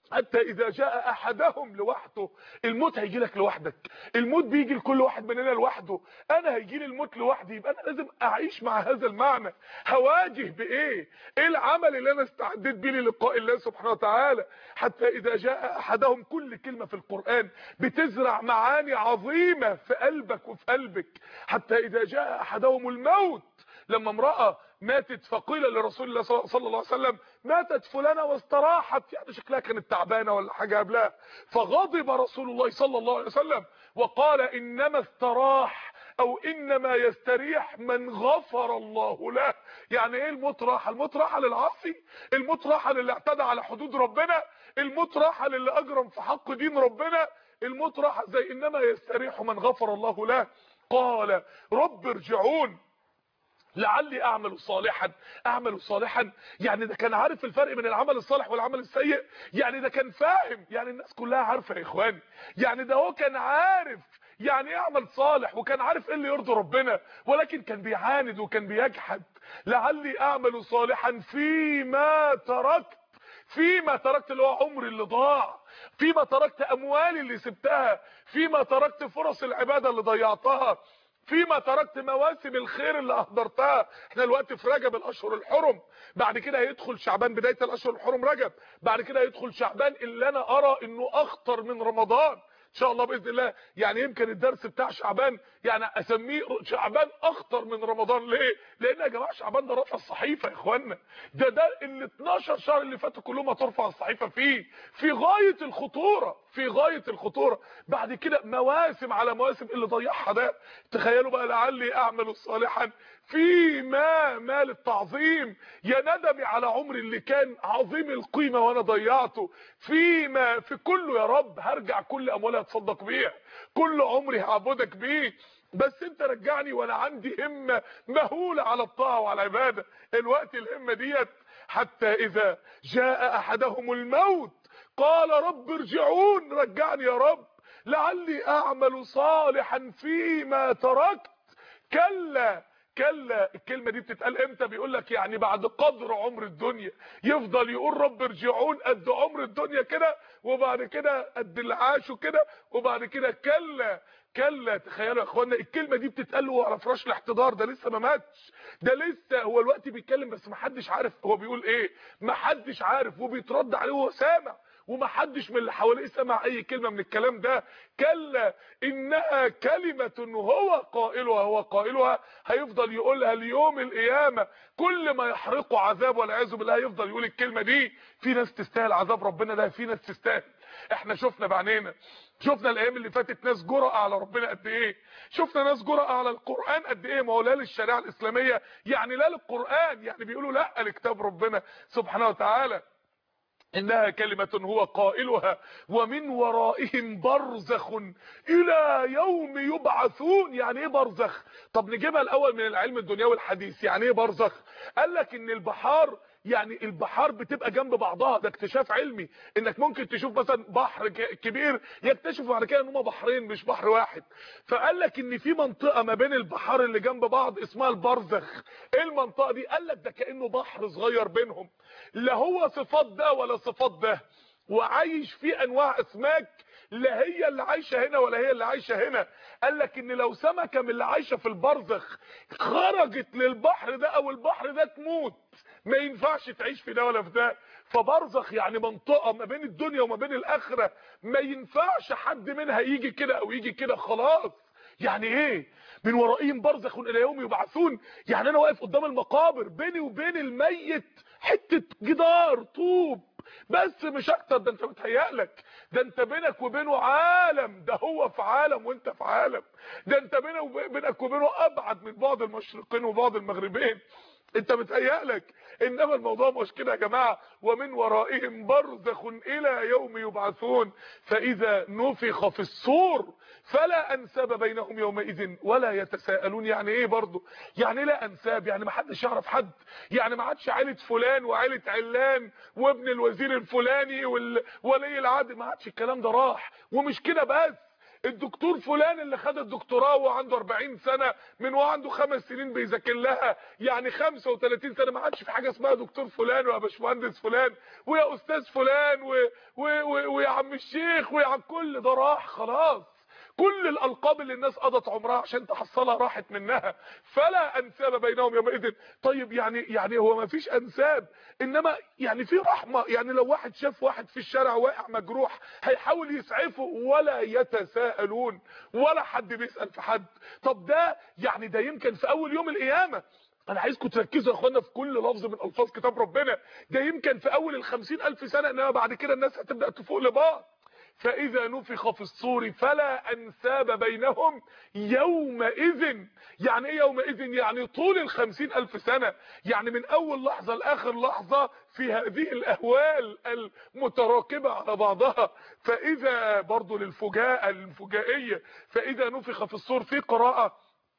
حتى اذا جاء احدهم لوحده. الموت هيجي لك لوحدك، الموت بيجي لكل واحد مننا لوحده. انا هيجي لي الموت لوحدي، يبقى انا لازم اعيش مع هذا المعنى. هواجه بايه؟ ايه العمل اللي انا استعديت بيه للقاء الله سبحانه وتعالى؟ حتى اذا جاء احدهم، كل كلمه في القران بتزرع معاني عظيمه في قلبك وفي قلبك. حتى اذا جاء احدهم الموت، لما امرأة ماتت فقيل لرسول الله صلى الله عليه وسلم ماتت فلانة واستراحت، يعني شكلها كانت تعبانة ولا حاجة قبلها، فغضب رسول الله صلى الله عليه وسلم وقال انما استراح او انما يستريح من غفر الله له. يعني ايه الموت راحة؟ الموت راحة للعاصي، الموت راحة للي اعتدى على حدود ربنا، الموت راحة للي اجرم في حق دين ربنا، الموت راحة زي انما يستريح من غفر الله له. قال رب ارجعون لعلي اعمل صالحا. اعمل صالحا يعني ده كان عارف الفرق بين العمل الصالح والعمل السيء، يعني ده كان فاهم، يعني الناس كلها عارفه يا اخواني، يعني ده هو كان عارف يعني ايه عمل صالح، وكان عارف ايه اللي يرضي ربنا، ولكن كان بيعاند وكان بيجحد. لعلي اعمل صالحا فيما تركت، فيما تركت اللي هو عمري اللي ضاع، فيما تركت اموالي اللي سبتها، فيما تركت فرص العباده اللي ضيعتها، فيما تركت مواسم الخير اللي اهدرتها. احنا دلوقتي في رجب الاشهر الحرم، بعد كده هيدخل شعبان، بدايه الاشهر الحرم رجب، بعد كده هيدخل شعبان اللي انا ارى انه اخطر من رمضان ان شاء الله باذن الله. يعني يمكن الدرس بتاع شعبان يعني اسميه شعبان اخطر من رمضان. ليه؟ لان يا جماعه شعبان ده رفع الصحيفه يا اخوانا، ده ده ال اتناشر شهر اللي فاتوا كلهم هترفع الصحيفه فيه، في غايه الخطوره، في غايه الخطوره. بعد كده مواسم على مواسم اللي ضيعها ده. تخيلوا بقى لعلي اعمل صالحا فيما مال التعظيم، يا ندمي على عمري اللي كان عظيم القيمه وانا ضيعته، فيما في كله يا رب هرجع كل اموالي اتصدق بيها، كل عمري هعبدك بيه، بس انت رجعني وانا عندي همه مهوله على الطاعه وعلى العباده. الوقت الهمه ديت. حتى اذا جاء احدهم الموت قال رب ارجعون، رجعني يا رب لعلي اعمل صالحا فيما تركت. كلا كلا. الكلمه دي بتتقال امتى؟ بيقول لك يعني بعد قدر عمر الدنيا، يفضل يقول رب ارجعون قد عمر الدنيا كده، وبعد كده قد اللي عاشوا كده، وبعد كده كلا كلا. تخيلوا يا اخوانا الكلمه دي بتتقال له على فراش الاحتضار، ده لسه ما ماتش، ده لسه هو الوقت بيتكلم بس ما حدش عارف هو بيقول ايه، ما حدش عارف، وبيترد عليه وهو سامع، ومحدش من اللي حواليه سمع اي كلمه من الكلام ده. كلا انها كلمه هو قائلها، هو قائلها هيفضل يقولها ليوم القيامه، كل ما يحرقه عذاب والعياذ بالله هيفضل يقول الكلمه دي. في ناس تستاهل عذاب ربنا ده، في ناس تستاهل. احنا شفنا بعينينا، شفنا الايام اللي فاتت ناس جرأة على ربنا قد ايه، شفنا ناس جرأة على القرآن قد ايه. ما هو لا للشريعه الاسلاميه يعني لا للقرآن، يعني بيقولوا لا لكتاب ربنا سبحانه وتعالى. انها كلمة هو قائلها ومن ورائهم برزخ الى يوم يبعثون. يعني ايه برزخ؟ طب نجيبها الاول من العلم الدنيوي الحديث. يعني ايه برزخ؟ قال لك ان البحار، يعني البحار بتبقى جنب بعضها، ده اكتشاف علمي، انك ممكن تشوف مثلا بحر كبير يكتشفوا بعد كده ان هم بحرين مش بحر واحد. فقال لك ان في منطقه ما بين البحار اللي جنب بعض اسمها البرزخ. ايه المنطقه دي؟ قال لك ده كانه بحر صغير بينهم، لا هو صفات ده ولا صفات ده، وعايش فيه انواع اسماك لا هي اللي عايشه هنا ولا هي اللي عايشه هنا. قال لك ان لو سمكه من اللي عايشه في البرزخ خرجت للبحر ده او البحر ده تموت، ما ينفعش تعيش في ده ولا في ده. فبرزخ يعني منطقه ما بين الدنيا وما بين الاخره، ما ينفعش حد منها يجي كده او يجي كده، خلاص. يعني ايه من ورائهم برزخ الى يوم يبعثون؟ يعني انا واقف قدام المقابر، بيني وبين الميت حته جدار طوب بس مش اكتر. ده انت متهيألك، ده انت بينك وبينه عالم، ده هو في عالم وانت في عالم، ده انت بينك وبينه ابعد من بعض المشرقين وبعض المغربين. انت متهيألك، انما الموضوع مش كده يا جماعه. ومن ورائهم برزخ الى يوم يبعثون فاذا نفخ في الصور فلا انساب بينهم يومئذ ولا يتساءلون. يعني ايه برضه؟ يعني لا انساب، يعني ما حدش يعرف حد، يعني ما عادش عيله فلان وعيله علان وابن الوزير الفلاني والولي العهد، ما عادش الكلام ده، راح. ومش كده بس، الدكتور فلان اللي خد الدكتوراه وعنده أربعين سنه من وعنده خمس سنين بيذاكر لها، يعني خمسة وثلاثين سنه ما عادش في حاجه اسمها دكتور فلان ويا باشمهندس فلان ويا استاذ فلان و... و... و... ويا عم الشيخ ويا عم، كل ده راح خلاص. كل الالقاب اللي الناس قضت عمرها عشان تحصلها راحت منها، فلا انساب بينهم يومئذ. طيب يعني يعني هو ما فيش انساب، انما يعني في رحمه. يعني لو واحد شاف واحد في الشارع واقع مجروح هيحاول يسعفه، ولا يتساءلون، ولا حد بيسال في حد. طب ده يعني ده يمكن في اول يوم القيامه. انا عايزكم تركزوا يا اخوانا في كل لفظ من الفاظ كتاب ربنا. ده يمكن في اول الخمسين الف سنه، انما بعد كده الناس هتبدا تفوق لبعض. فإذا نفخ في الصور فلا أنساب بينهم يومئذ. يعني ايه يومئذ؟ يعني طول الخمسين ألف سنة، يعني من أول لحظة لآخر لحظة في هذه الأهوال المتراكبة على بعضها. فإذا برضو للفجاءة الفجائية، فإذا نفخ في الصور، في قراءة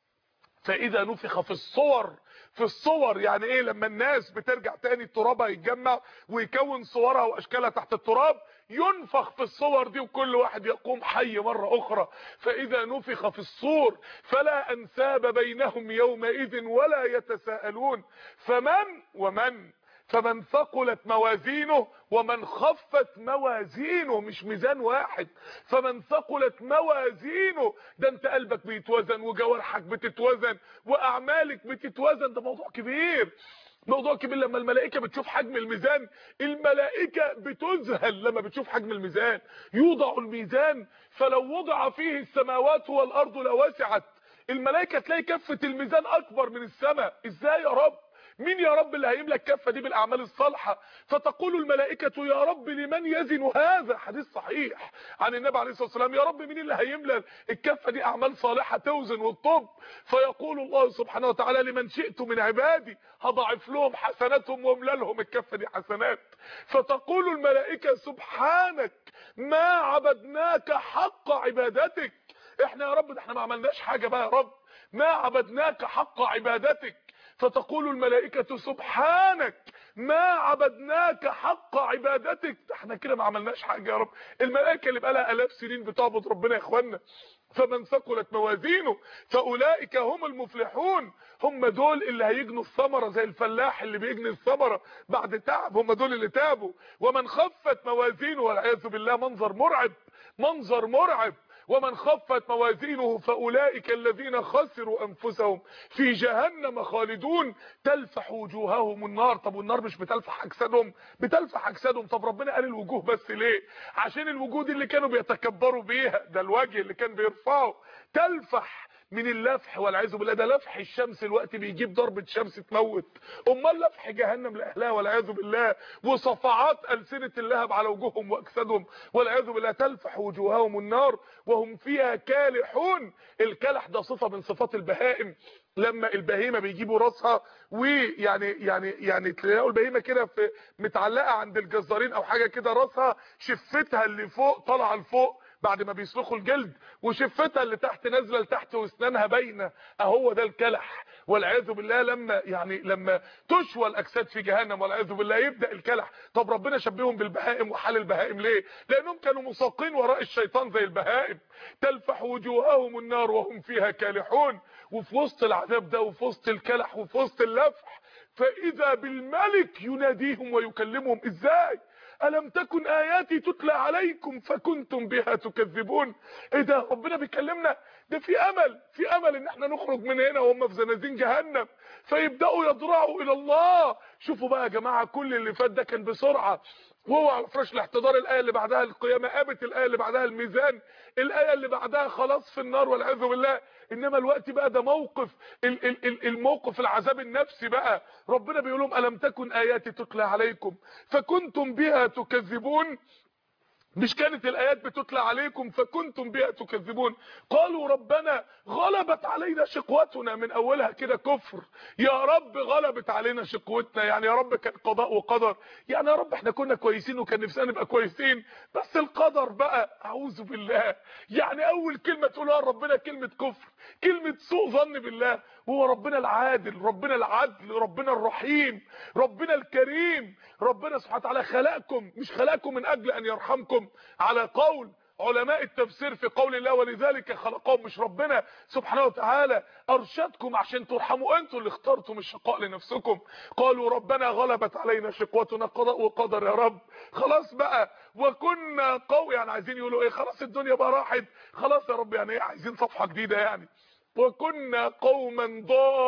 فإذا نفخ في الصور. في الصور يعني ايه؟ لما الناس بترجع تاني التراب هيتجمع ويكون صورها واشكالها تحت التراب، ينفخ في الصور دي وكل واحد يقوم حي مرة اخرى. فاذا نفخ في الصور فلا انساب بينهم يومئذ ولا يتساءلون. فمن ومن فمن ثقلت موازينه ومن خفت موازينه، مش ميزان واحد. فمن ثقلت موازينه، ده انت قلبك بيتوزن وجوارحك بتتوزن واعمالك بتتوزن. ده موضوع كبير، موضوع كبير. لما الملائكه بتشوف حجم الميزان، الملائكه بتذهل لما بتشوف حجم الميزان. يوضع الميزان فلو وضع فيه السماوات والارض لوسعت. الملائكه تلاقي كفه الميزان اكبر من السماء. ازاي يا رب؟ مين يا رب اللي هيملى الكفه دي بالاعمال الصالحه؟ فتقول الملائكه يا رب لمن يزن هذا؟ حديث صحيح عن النبي عليه الصلاه والسلام، يا رب مين اللي هيملى الكفه دي اعمال صالحه توزن والطب؟ فيقول الله سبحانه وتعالى لمن شئت من عبادي هضاعف لهم حسناتهم واملى لهم الكفه دي حسنات. فتقول الملائكه سبحانك ما عبدناك حق عبادتك. احنا يا رب ده احنا ما عملناش حاجه بقى يا رب، ما عبدناك حق عبادتك. فتقول الملائكة سبحانك ما عبدناك حق عبادتك. احنا كده ما عملناش حاجة يا رب. الملائكة اللي بقالها الاف سنين بتعبد ربنا يا اخوانا. فمن ثقلت موازينه فاولئك هم المفلحون. هم دول اللي هيجنوا الثمرة زي الفلاح اللي بيجني الثمرة بعد تعب، هم دول اللي تعبوا. ومن خفت موازينه، والعياذ بالله، منظر مرعب، منظر مرعب. ومن خفت موازينه فاولئك الذين خسروا انفسهم في جهنم خالدون تلفح وجوههم النار. طب والنار مش بتلفح اجسادهم؟ بتلفح اجسادهم. طب ربنا قال الوجوه بس ليه؟ عشان الوجوه دي اللي كانوا بيتكبروا بيها، ده الوجه اللي كان بيرفعه. تلفح من اللفح والعياذ بالله. ده لفح الشمس الوقت بيجيب ضربة شمس تموت، امال لفح جهنم لاهلها والعياذ بالله. وصفعات السنة اللهب على وجوههم واجسادهم والعياذ بالله. تلفح وجوههم النار وهم فيها كالحون. الكلح ده صفة من صفات البهائم. لما البهيمه بيجيبوا راسها ويعني يعني يعني تلاقوا البهيمه كده في متعلقه عند الجزارين او حاجه كده، راسها شفتها اللي فوق طالعه لفوق بعد ما بيسلخوا الجلد، وشفتها اللي تحت نازله لتحت واسنانها باينه. اهو ده الكلح والعياذ بالله. لما يعني لما تشوى الاجساد في جهنم والعياذ بالله يبدا الكلح. طب ربنا شبههم بالبهائم وحال البهائم ليه؟ لانهم كانوا مساقين وراء الشيطان زي البهائم. تلفح وجوههم النار وهم فيها كالحون. وفي وسط العذاب ده وفي وسط الكلح وفي وسط اللفح فاذا بالملك يناديهم ويكلمهم. ازاي؟ ألم تكن آياتي تتلى عليكم فكنتم بها تكذبون. ايه ده؟ ربنا بيكلمنا؟ ده في امل، في امل ان احنا نخرج من هنا وهم في زنازين جهنم فيبداوا يضرعوا الى الله. شوفوا بقى يا جماعه، كل اللي فات ده كان بسرعه وهو على فراش الاحتضار. الايه اللي بعدها القيامه، قامت الايه اللي بعدها الميزان، الايه اللي بعدها خلاص في النار والعياذ بالله. انما الوقت بقى ده موقف الموقف العذاب النفسي بقى. ربنا بيقول لهم الم تكن اياتي تتلى عليكم فكنتم بها تكذبون. مش كانت الايات بتتلى عليكم فكنتم بها تكذبون. قالوا ربنا غلبت علينا شقوتنا. من اولها كده كفر. يا رب غلبت علينا شقوتنا، يعني يا رب كان قضاء وقدر، يعني يا رب احنا كنا كويسين وكان نفسنا نبقى كويسين بس القدر بقى. اعوذ بالله. يعني اول كلمه تقولها ربنا كلمه كفر، كلمه سوء ظن بالله. وهو ربنا العادل، ربنا العدل، ربنا الرحيم، ربنا الكريم. ربنا سبحانه وتعالى خلقكم، مش خلقكم من اجل ان يرحمكم على قول علماء التفسير في قول الله ولذلك خلقهم، مش ربنا سبحانه وتعالى ارشدكم عشان ترحموا، انتوا اللي اخترتم الشقاء لنفسكم. قالوا ربنا غلبت علينا شقوتنا، قضاء وقدر يا رب، خلاص بقى وكنا قوي، يعني عايزين يقولوا ايه؟ خلاص الدنيا بقى راحت، خلاص يا رب، يعني ايه؟ عايزين صفحة جديدة يعني. وكنا قوما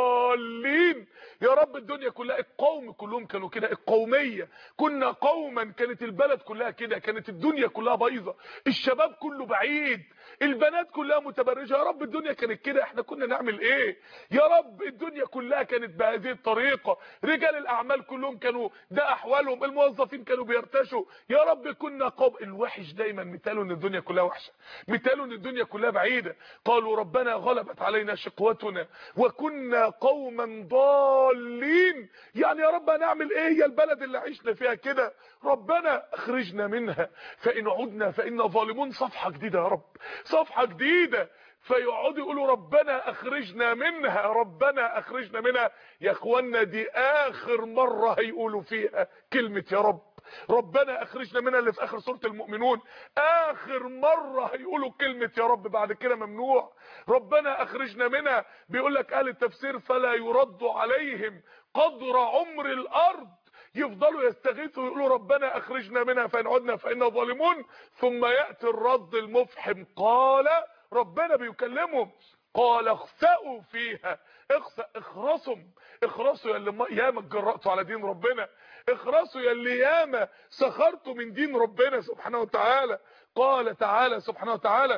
ضالين، يا رب الدنيا كلها القوم كلهم كانوا كده، القومية كنا قوما، كانت البلد كلها كده، كانت الدنيا كلها بايظه، الشباب كله بعيد، البنات كلها متبرجه، يا رب الدنيا كانت كده، احنا كنا نعمل ايه؟ يا رب الدنيا كلها كانت بهذه الطريقه، رجال الاعمال كلهم كانوا ده احوالهم، الموظفين كانوا بيرتشوا، يا رب كنا قوم. الوحش دايما مثاله ان الدنيا كلها وحشه، مثاله ان الدنيا كلها بعيده. قالوا ربنا غلبت علينا شقوتنا وكنا قوما ضالين، يعني يا رب هنعمل ايه؟ هي البلد اللي عشنا فيها كده، ربنا اخرجنا منها فان عدنا فانا ظالمون. صفحه جديده يا رب، صفحه جديده. فيقعدوا يقولوا ربنا اخرجنا منها، ربنا اخرجنا منها. يا اخوانا دي اخر مره هيقولوا فيها كلمه يا رب، ربنا اخرجنا منها، اللي في اخر سوره المؤمنون، اخر مره هيقولوا كلمه يا رب، بعد كده ممنوع. ربنا اخرجنا منها، بيقول لك اهل التفسير فلا يرد عليهم قدر عمر الارض، يفضلوا يستغيثوا ويقولوا ربنا اخرجنا منها فان عدنا فانا ظالمون، ثم ياتي الرد المفحم، قال ربنا بيكلمهم قال اخسأوا فيها، اخسأ اخرسوا، اخرسوا يا اللي ياما اتجرأتوا على دين ربنا، اخرسوا يا اللي ياما سخرتوا من دين ربنا سبحانه وتعالى. قال تعالى سبحانه وتعالى،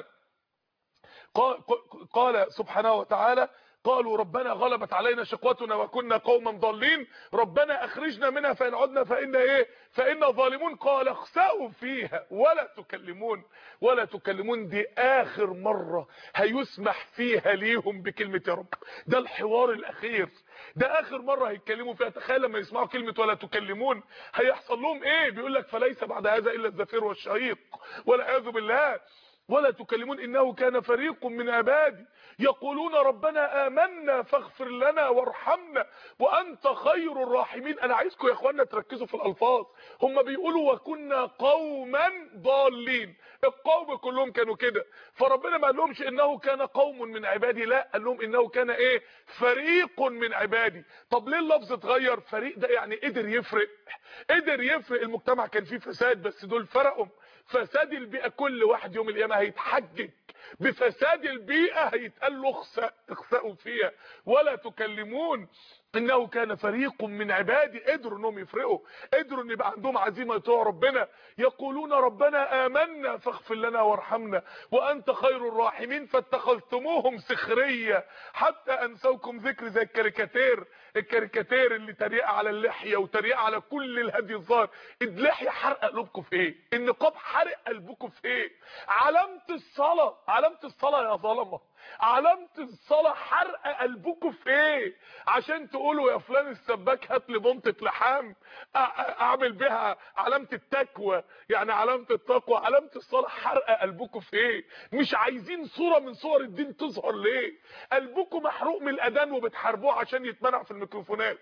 قال, قال سبحانه وتعالى قالوا ربنا غلبت علينا شقوتنا وكنا قوما ضالين، ربنا اخرجنا منها فان عدنا فإنا ايه فإنا ظالمون، قال اخسأوا فيها ولا تكلمون، ولا تكلمون. دي اخر مرة هيسمح فيها ليهم بكلمة يا رب، ده الحوار الاخير، ده اخر مرة هيتكلموا فيها. تخيل لما يسمعوا كلمة ولا تكلمون هيحصل لهم ايه؟ بيقول لك فليس بعد هذا الا الزفير والشهيق والعياذ بالله. ولا تكلمون انه كان فريق من عبادي يقولون ربنا آمنا فاغفر لنا وارحمنا وانت خير الراحمين. انا عايزكم يا اخوانا تركزوا في الالفاظ، هم بيقولوا وكنا قوما ضالين، القوم كلهم كانوا كده، فربنا ما قالهمش انه كان قوم من عبادي، لا قال لهم انه كان ايه فريق من عبادي. طب ليه اللفظ اتغير؟ فريق ده يعني قدر يفرق، قدر يفرق. المجتمع كان فيه فساد بس دول فرقوا، فساد البيئة كل واحد يوم القيامة هيتحجج بفساد البيئة، هيتقال له اخسأ اخسأوا فيها ولا تكلمون انه كان فريق من عبادي، قدروا انهم يفرقوا، قدروا ان يبقى عندهم عزيمه يطيعوا ربنا، يقولون ربنا آمنا فاغفر لنا وارحمنا وانت خير الراحمين فاتخذتموهم سخريه حتى انسوكم ذكر، زي الكاريكاتير، الكاريكاتير اللي تريقه على اللحيه وتريقه على كل الهدي الظاهر. اللحيه حرق قلوبكم في ايه؟ النقاب حرق قلبكم في ايه؟ علامه الصلاه، علامه الصلاه يا ظلمه، علامه الصلاه حرق قلبكم في ايه؟ عشان تقولوا يا فلان السباك هات لي بنطه لحام اعمل بها علامه التقوى، يعني علامه التقوى، علامه الصلاه حرق قلبكم في ايه؟ مش عايزين صوره من صور الدين تظهر ليه؟ قلبكم محروق من الاذان وبتحاربوه عشان يتمنع في الميكروفونات،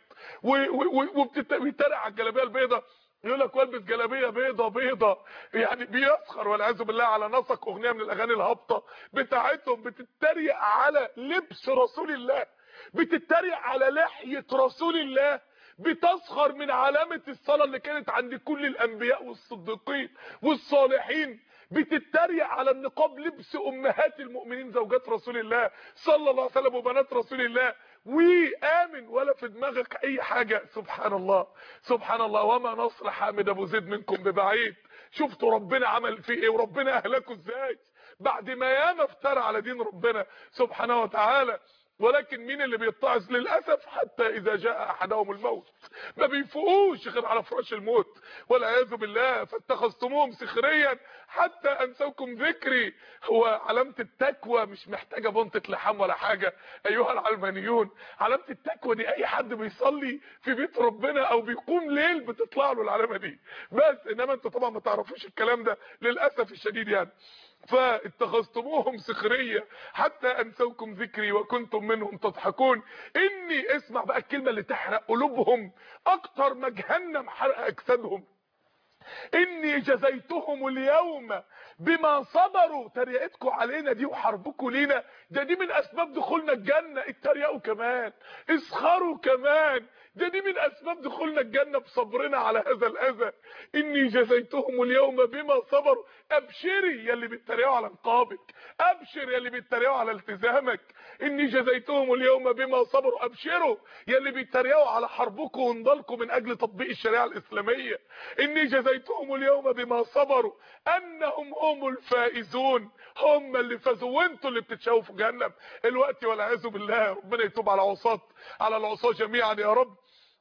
وبيتريق على الجلابيه البيضاء، يقول لك والبس جلابيه بيضه بيضه، يعني بيسخر والعياذ بالله على نسق اغنيه من الاغاني الهابطه بتاعتهم، بتتريق على لبس رسول الله، بتتريق على لحيه رسول الله، بتسخر من علامه الصلاه اللي كانت عند كل الانبياء والصديقين والصالحين، بتتريق على النقاب لبس امهات المؤمنين زوجات رسول الله صلى الله عليه وسلم وبنات رسول الله، وآمن ولا في دماغك اي حاجة. سبحان الله سبحان الله. وما نصر حامد ابو زيد منكم ببعيد. شفتوا ربنا عمل فيه ايه وربنا اهلكوا ازاي بعد ما ياما افترى على دين ربنا سبحانه وتعالى. ولكن مين اللي بيتعظ؟ للاسف حتى اذا جاء احدهم الموت ما بيفوقوش غير على فراش الموت والعياذ بالله. فاتخذتموهم سخريا حتى انسوكم ذكري. هو علامه التقوى مش محتاجه بنطه لحام ولا حاجه ايها العلمانيون، علامه التقوى دي اي حد بيصلي في بيت ربنا او بيقوم ليل بتطلع له العلامه دي بس، انما انتوا طبعا ما تعرفوش الكلام ده للاسف الشديد يعني. فاتخذتموهم سخرية حتى انسوكم ذكري وكنتم منهم تضحكون. اني، اسمع بقى الكلمة اللي تحرق قلوبهم اكتر ما جهنم حرق اجسادهم، اني جزيتهم اليوم بما صبروا. تريقتكم علينا دي وحربكم لينا ده دي من اسباب دخولنا الجنة. اتريقوا كمان، اسخروا كمان، ده دي من اسباب دخولنا الجنة بصبرنا على هذا الاذى. اني جزيتهم اليوم بما صبروا. ابشري يا اللي بيتريقوا على نقابك، ابشر يا اللي بيتريقوا على التزامك. اني جزيتهم اليوم بما صبروا. ابشروا يا اللي بيتريقوا على حربكم ونضالكم من اجل تطبيق الشريعة الاسلامية. اني جزيتهم اليوم بما صبروا انهم هم الفائزون. هم اللي فازوا وانتوا اللي بتتشوفوا في جهنم الوقت والعياذ بالله. ربنا يتوب على عصاة على العصاة جميعا يا رب.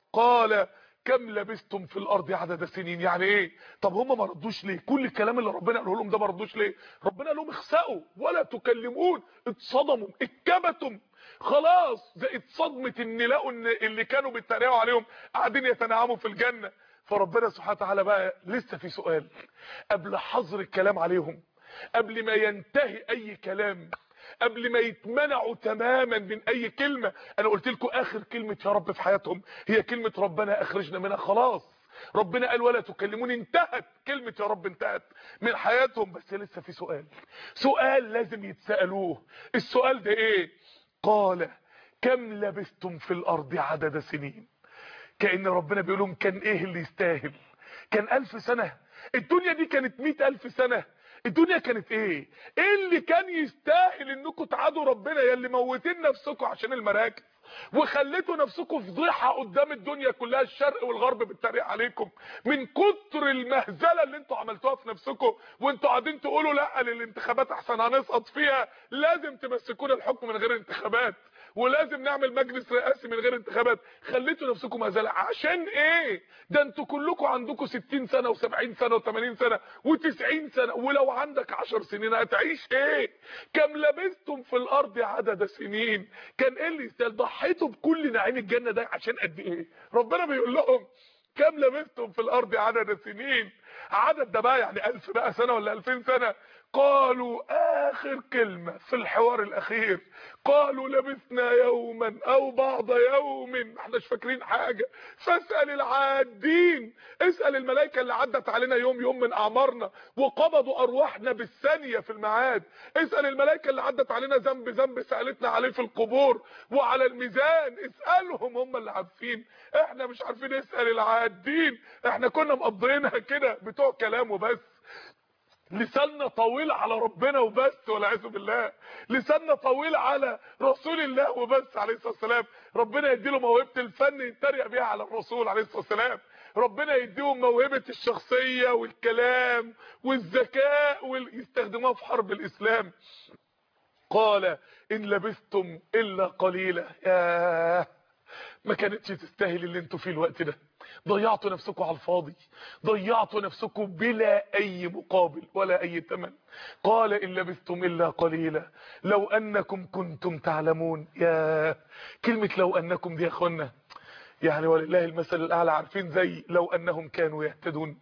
قال كم لبستم في الارض عدد سنين. يعني ايه؟ طب هم ما ردوش ليه؟ كل الكلام اللي ربنا قاله لهم ده ما ردوش ليه؟ ربنا قال لهم اخسأوا ولا تكلمون. اتصدموا، اتكبتم، خلاص ده اتصدمت ان لقوا ان اللي كانوا بيتريقوا عليهم قاعدين يتنعموا في الجنة. فربنا سبحانه وتعالى بقى لسه في سؤال قبل حظر الكلام عليهم، قبل ما ينتهي اي كلام، قبل ما يتمنعوا تماما من اي كلمة. انا قلت لكم اخر كلمة يا رب في حياتهم هي كلمة ربنا اخرجنا منها. خلاص ربنا قال ولا تكلمون، انتهت كلمة يا رب، انتهت من حياتهم. بس لسه في سؤال، سؤال لازم يتسألوه. السؤال ده ايه؟ قال كم لبستم في الارض عدد سنين. كأن ربنا بيقول لهم كان ايه اللي يستاهل؟ كان الف سنة؟ الدنيا دي كانت مئة الف سنة؟ الدنيا كانت ايه؟ ايه اللي كان يستاهل انكم تعادوا ربنا؟ يا اللي موتين نفسكم عشان المراكز وخليتوا نفسكم فضيحه قدام الدنيا كلها، الشرق والغرب بتتريق عليكم من كتر المهزله اللي انتوا عملتوها في نفسكم، وانتوا قاعدين تقولوا لا للانتخابات احسن هنسقط فيها، لازم تمسكونا الحكم من غير انتخابات، ولازم نعمل مجلس رئاسي من غير انتخابات. خليتوا نفسكم مهزله عشان ايه؟ ده انتوا كلكم عندكم ستين سنه وسبعين سنه وثمانين سنه وتسعين سنه، ولو عندك عشر سنين هتعيش ايه؟ كم لبثتم في الارض عدد سنين. كان ايه اللي يستاهل؟ ضحيتوا بكل نعيم الجنه ده عشان قد ايه؟ ربنا بيقول لهم كم لبثتم في الارض عدد سنين. عدد ده بقى يعني الف بقى سنه ولا الفين سنه. قالوا اخر كلمة في الحوار الاخير، قالوا لبثنا يوما او بعض يوم، ما احناش فاكرين حاجة. فاسأل العادين، اسأل الملائكة اللي عدت علينا يوم يوم من اعمارنا وقبضوا ارواحنا بالثانية في الميعاد. اسأل الملائكة اللي عدت علينا ذنب ذنب سألتنا عليه في القبور وعلى الميزان. اسألهم، هم اللي عارفين، احنا مش عارفين. اسأل العادين، احنا كنا مقضيينها كده بتوع كلام وبس، لساننا طويل على ربنا وبس والعياذ بالله، لساننا طويل على رسول الله وبس عليه الصلاه والسلام. ربنا يديله موهبه الفن يتريق بيها على الرسول عليه الصلاه والسلام، ربنا يديهم موهبه الشخصيه والكلام والذكاء ويستخدموها في حرب الاسلام. قال ان لبثتم الا قليلا. ياه، ما كانتش تستاهل اللي انتوا فيه الوقت ده. ضيعتوا نفسكم على الفاضي، ضيعتوا نفسكم بلا اي مقابل ولا اي ثمن. قال ان لبثتم الا قليلا لو انكم كنتم تعلمون. يا كلمة لو انكم دي يا اخوانا يعني ولله المثل الاعلى، عارفين زي لو انهم كانوا يهتدون.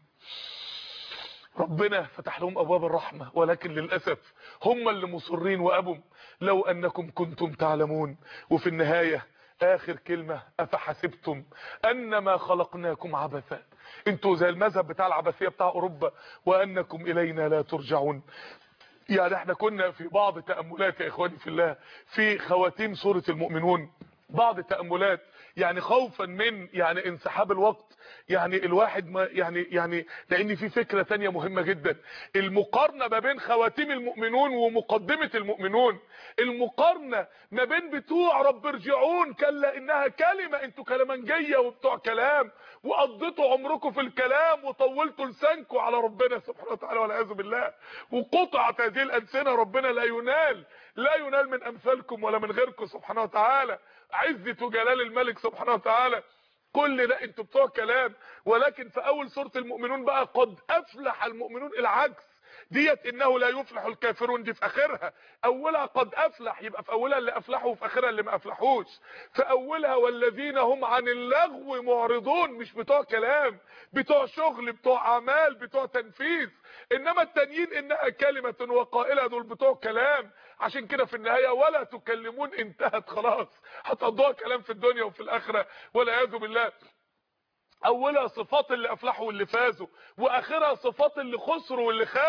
ربنا فتح لهم ابواب الرحمة ولكن للاسف هم اللي مصرين وابهم لو انكم كنتم تعلمون. وفي النهاية اخر كلمة افحسبتم انما خلقناكم عبثا. انتوا زي المذهب بتاع العبثية بتاع اوروبا، وانكم الينا لا ترجعون. يعني احنا كنا في بعض تأملات يا اخواني في الله في خواتيم سورة المؤمنون، بعض تأملات يعني خوفا من يعني انسحاب الوقت، يعني الواحد ما يعني يعني لان في فكرة تانية مهمة جدا، المقارنة ما بين خواتيم المؤمنون ومقدمة المؤمنون، المقارنة ما بين بتوع رب ارجعون كلا انها كلمة، انتوا كلامنجية وبتوع كلام وقضيتوا عمركم في الكلام وطولتوا لسانكم على ربنا سبحانه وتعالى والعياذ بالله، وقطعت هذه الألسنة. ربنا لا ينال لا ينال من امثالكم ولا من غيركم سبحانه وتعالى، عزة وجلال الملك سبحانه وتعالى. كل ده انتوا بتوع كلام. ولكن في اول سورة المؤمنون بقى قد افلح المؤمنون، العكس ديت انه لا يفلح الكافرون دي في اخرها. اولها قد افلح، يبقى في اولها اللي افلحوا وفي اخرها اللي ما افلحوش. في اولها والذين هم عن اللغو معرضون، مش بتوع كلام، بتوع شغل، بتوع اعمال، بتوع تنفيذ. انما التانيين انها كلمة وقائلها، دول بتوع كلام. عشان كده في النهاية ولا تكلمون انتهت خلاص، هتقضوها كلام في الدنيا وفي الاخرة والعياذ بالله. اولها صفات اللي افلحوا واللي فازوا، واخرها صفات اللي خسروا واللي خابوا.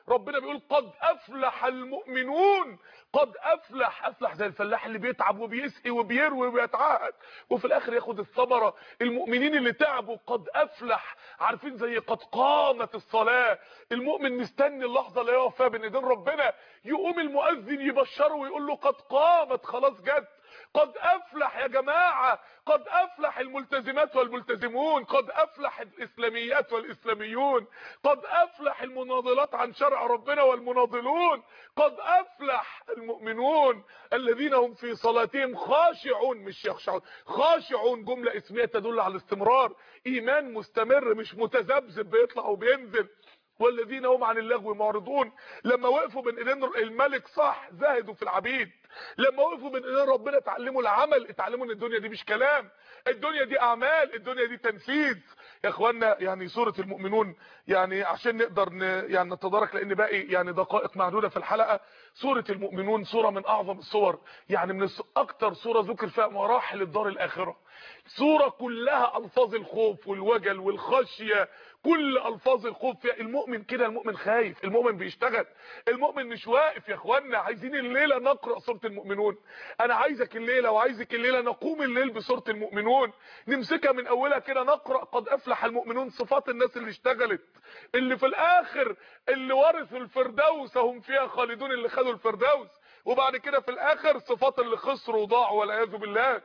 ربنا بيقول قد افلح المؤمنون. قد افلح، افلح زي الفلاح اللي بيتعب وبيسقي وبيروي وبيتعهد وفي الاخر ياخد الثمره. المؤمنين اللي تعبوا قد افلح، عارفين زي قد قامت الصلاه. المؤمن مستني اللحظه اللي يقف فيها بين ايدين ربنا، يقوم المؤذن يبشره ويقول له قد قامت، خلاص جت. قد افلح يا جماعه، قد افلح الملتزمات والملتزمون، قد افلح الاسلاميات والاسلاميون، قد افلح المناضلات عن شرع ربنا والمناضلون، قد افلح المؤمنون الذين هم في صلاتهم خاشعون، مش يخشعون، خاشعون. جمله اسميه تدل على الاستمرار، ايمان مستمر مش متذبذب بيطلع وبينزل. والذين هم عن اللغو معرضون. لما وقفوا بين ايدين الملك صح زاهدوا في العبيد، لما وقفوا بين ايدين ربنا اتعلموا العمل، اتعلموا ان الدنيا دي مش كلام، الدنيا دي اعمال، الدنيا دي تنفيذ. يا اخوانا يعني سوره المؤمنون، يعني عشان نقدر ن... يعني نتدارك لان باقي يعني دقائق معدوده في الحلقه. سوره المؤمنون سوره من اعظم السور، يعني من اكتر سوره ذكر فيها مراحل الدار الاخره. سوره كلها الفاظ الخوف والوجل والخشيه، كل الفاظ الخوف فيها. المؤمن كده، المؤمن خايف، المؤمن بيشتغل، المؤمن مش واقف. يا اخوانا عايزين الليله نقرا سوره المؤمنون. انا عايزك الليله وعايزك الليله نقوم الليل بسوره المؤمنون، نمسكها من اولها كده نقرا قد افلح المؤمنون، صفات الناس اللي اشتغلت، اللي في الاخر اللي ورثوا الفردوس هم فيها خالدون، اللي خدوا الفردوس. وبعد كده في الاخر صفات اللي خسروا وضاعوا والعياذ بالله.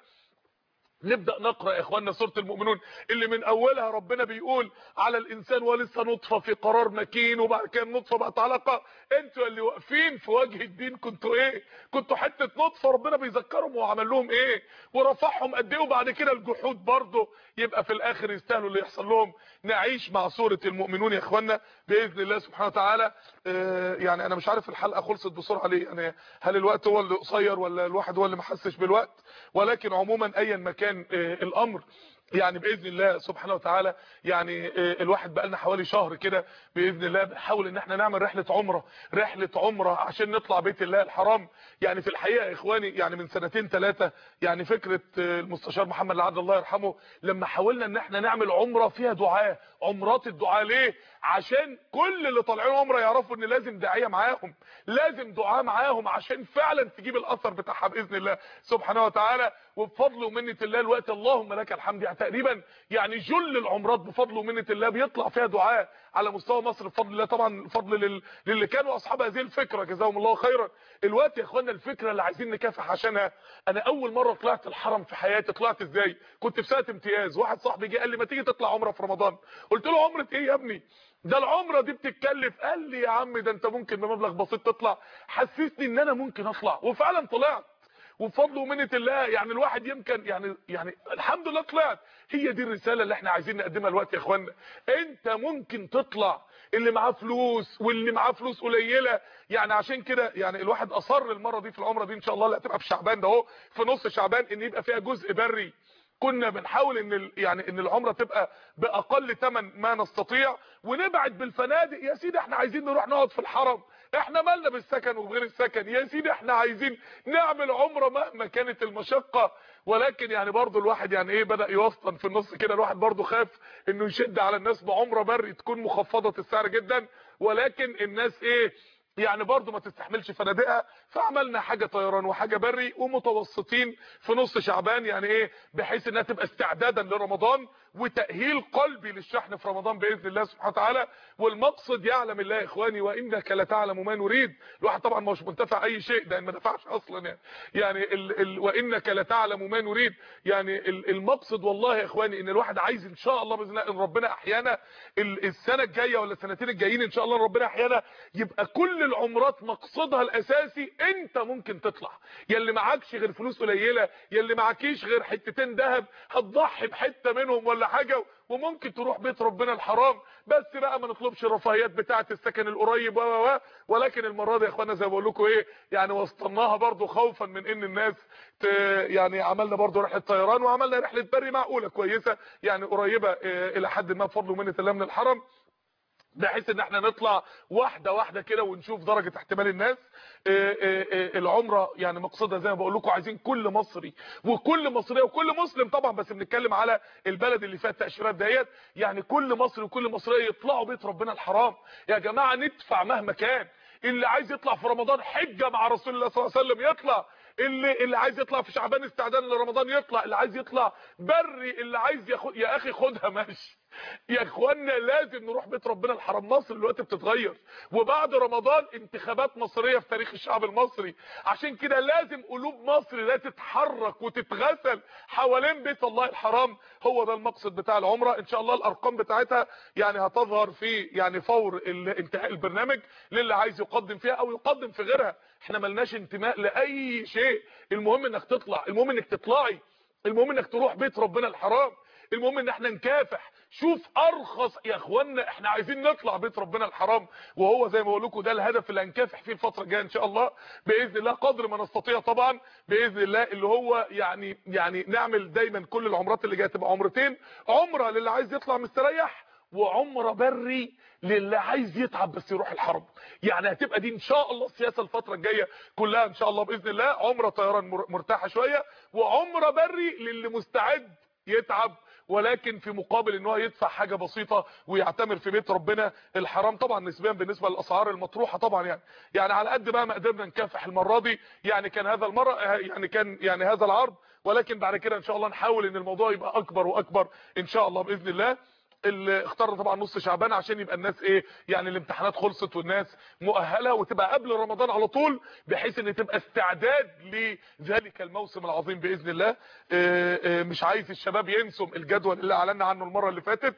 نبدأ نقرأ يا اخوانا سورة المؤمنون اللي من اولها ربنا بيقول على الانسان ولسه نطفة في قرار مكين، وبعد كده النطفة بقت علقة. انتوا اللي واقفين في وجه الدين كنتوا ايه؟ كنتوا حتة نطفة، ربنا بيذكرهم وعمل لهم ايه ورفعهم قد ايه، وبعد كده الجحود برضه. يبقى في الاخر يستاهلوا اللي يحصل لهم. نعيش مع سورة المؤمنون يا اخوانا باذن الله سبحانه وتعالى. اه يعني انا مش عارف الحلقة خلصت بسرعة ليه، يعني هل الوقت هو اللي قصير ولا الواحد هو اللي ما حسش بالوقت؟ ولكن عموما ايا ما كان الامر يعني باذن الله سبحانه وتعالى. يعني الواحد بقى لنا حوالي شهر كده باذن الله بنحاول ان احنا نعمل رحله عمره، رحله عمره عشان نطلع بيت الله الحرام. يعني في الحقيقه يا اخواني يعني من سنتين ثلاثه يعني فكره المستشار محمد العدل الله يرحمه لما حاولنا ان احنا نعمل عمره فيها دعاء، عمرات الدعاء. ليه؟ عشان كل اللي طالعين عمره يعرفوا ان لازم داعيه معاهم، لازم دعاء معاهم، عشان فعلا تجيب الاثر بتاعها باذن الله سبحانه وتعالى. وبفضل ومنه الله الوقت اللهم لك الحمد يعني تقريبا يعني جل العمرات بفضل ومنه الله بيطلع فيها دعاء على مستوى مصر بفضل الله. طبعا فضل لل... للي كانوا اصحاب هذه الفكره جزاهم الله خيرا. الوقت يا اخوانا الفكره اللي عايزين نكافح عشانها، انا اول مره طلعت الحرم في حياتي طلعت ازاي؟ كنت في سنه امتياز، واحد صاحبي جه قال لي ما تيجي تطلع عمره في رمضان. قلت له عمره ايه يا ابني؟ ده العمره دي بتتكلف. قال لي يا عم ده انت ممكن بمبلغ بسيط تطلع. حسسني ان انا ممكن اطلع، وفعلا طلعت وبفضل ومنه الله. يعني الواحد يمكن يعني يعني الحمد لله طلعت. هي دي الرساله اللي احنا عايزين نقدمها الوقت يا اخوانا. انت ممكن تطلع، اللي معاه فلوس واللي معاه فلوس قليله. يعني عشان كده يعني الواحد اصر المره دي في العمره دي ان شاء الله اللي هتبقى في شعبان ده اهو في نص شعبان ان يبقى فيها جزء بري. كنا بنحاول ان يعني ان العمره تبقى باقل ثمن ما نستطيع، ونبعد بالفنادق. يا سيدي احنا عايزين نروح نقعد في الحرم، احنا مالنا بالسكن وغير السكن. يا سيدي احنا عايزين نعمل عمره مهما كانت المشقه. ولكن يعني برضو الواحد يعني ايه بدا يوسطن في النص كده. الواحد برضو خاف انه يشد على الناس بعمره بري تكون مخفضه السعر جدا، ولكن الناس ايه يعني برضو ما تستحملش فنادقها. فعملنا حاجه طيران وحاجه بري ومتوسطين في نص شعبان، يعني ايه بحيث انها تبقى استعدادا لرمضان وتاهيل قلبي للشحن في رمضان باذن الله سبحانه وتعالى. والمقصد يعلم الله يا اخواني وانك لتعلم ما نريد. الواحد طبعا مش منتفع اي شيء ده ما دفعش اصلا يعني يعني ال ال وانك لتعلم ما نريد. يعني ال المقصد والله يا اخواني ان الواحد عايز ان شاء الله باذن الله ان ربنا احيانا السنه الجايه ولا السنتين الجايين ان شاء الله ربنا احيانا يبقى كل العمرات مقصدها الاساسي انت ممكن تطلع. يا اللي معكش غير فلوس قليله، يا اللي معكيش غير حتتين ذهب، هتضحي بحته منهم ولا حاجه وممكن تروح بيت ربنا الحرام. بس بقى ما نطلبش الرفاهيات بتاعه السكن القريب و و ولكن المره دي يا اخوانا زي ما بقول لكم ايه يعني وسطناها برضو خوفا من ان الناس ت... يعني عملنا برضو رحله طيران وعملنا رحله بري معقوله كويسه يعني قريبه إيه الى حد ما بفضل ومنه الله من الحرم. بحيث ان احنا نطلع واحده واحده كده ونشوف درجه احتمال الناس. آآ آآ العمره يعني مقصدها زي ما بقول لكم عايزين كل مصري وكل مصريه وكل مسلم طبعا، بس بنتكلم على البلد اللي فيها التاشيرات ديت، يعني كل مصري وكل مصريه يطلعوا بيت ربنا الحرام. يا جماعه ندفع مهما كان، اللي عايز يطلع في رمضان حجه مع رسول الله صلى الله عليه وسلم يطلع، اللي اللي عايز يطلع في شعبان استعدادا لرمضان يطلع، اللي عايز يطلع بري، اللي عايز ياخد يا اخي خدها ماشي. يا اخوانا لازم نروح بيت ربنا الحرام. مصر دلوقتي بتتغير، وبعد رمضان انتخابات مصريه في تاريخ الشعب المصري، عشان كده لازم قلوب مصر لا تتحرك وتتغسل حوالين بيت الله الحرام. هو ده المقصد بتاع العمره. ان شاء الله الارقام بتاعتها يعني هتظهر في يعني فور انتهاء البرنامج للي عايز يقدم فيها او يقدم في غيرها. احنا ملناش انتماء لاي شيء، المهم انك تطلع، المهم انك تطلعي، المهم انك تروح بيت ربنا الحرام، المهم ان احنا نكافح. شوف ارخص يا اخوانا، احنا عايزين نطلع بيت ربنا الحرام، وهو زي ما بقول لكم ده الهدف اللي هنكافح فيه الفتره الجايه ان شاء الله باذن الله قدر ما نستطيع طبعا باذن الله، اللي هو يعني يعني نعمل دايما كل العمرات اللي جايه تبقى عمرتين، عمره للي عايز يطلع مستريح وعمره بري للي عايز يتعب بس يروح الحرم. يعني هتبقى دي ان شاء الله السياسه الفتره الجايه كلها ان شاء الله باذن الله، عمره طيران مرتاحه شويه وعمره بري للي مستعد يتعب ولكن في مقابل ان هو يدفع حاجه بسيطه ويعتمر في بيت ربنا الحرام، طبعا نسبيا بالنسبه للاسعار المطروحه طبعا يعني يعني على قد بقى ما قدرنا نكافح المره دي، يعني كان هذا المره يعني كان يعني هذا العرض، ولكن بعد كده ان شاء الله نحاول ان الموضوع يبقى اكبر واكبر ان شاء الله باذن الله. اللي اختار طبعا نص شعبان عشان يبقى الناس ايه يعني الامتحانات خلصت والناس مؤهله وتبقى قبل رمضان على طول، بحيث ان تبقى استعداد لذلك الموسم العظيم باذن الله. اه اه مش عايز الشباب ينسوا الجدول اللي اعلنا عنه المره اللي فاتت.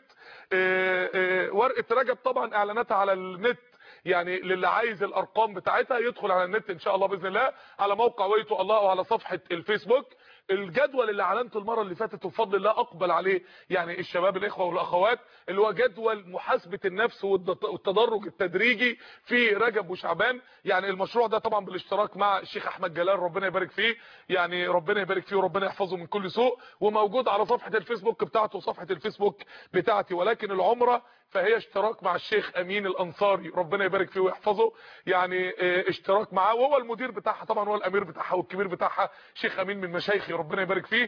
اه اه ورقه رجب طبعا اعلاناتها على النت، يعني للي عايز الارقام بتاعتها يدخل على النت ان شاء الله باذن الله على موقع ويتو الله او على صفحه الفيسبوك. الجدول اللي اعلنته المره اللي فاتت وبفضل الله اقبل عليه يعني الشباب الاخوه والاخوات، اللي هو جدول محاسبه النفس والتدرج التدريجي في رجب وشعبان. يعني المشروع ده طبعا بالاشتراك مع الشيخ احمد جلال ربنا يبارك فيه، يعني ربنا يبارك فيه وربنا يحفظه من كل سوء، وموجود على صفحه الفيسبوك بتاعته وصفحه الفيسبوك بتاعتي. ولكن العمره فهي اشتراك مع الشيخ امين الانصاري ربنا يبارك فيه ويحفظه، يعني اه اشتراك معاه، وهو المدير بتاعها طبعا، هو الامير بتاعها والكبير بتاعها شيخ امين من مشايخي ربنا يبارك فيه.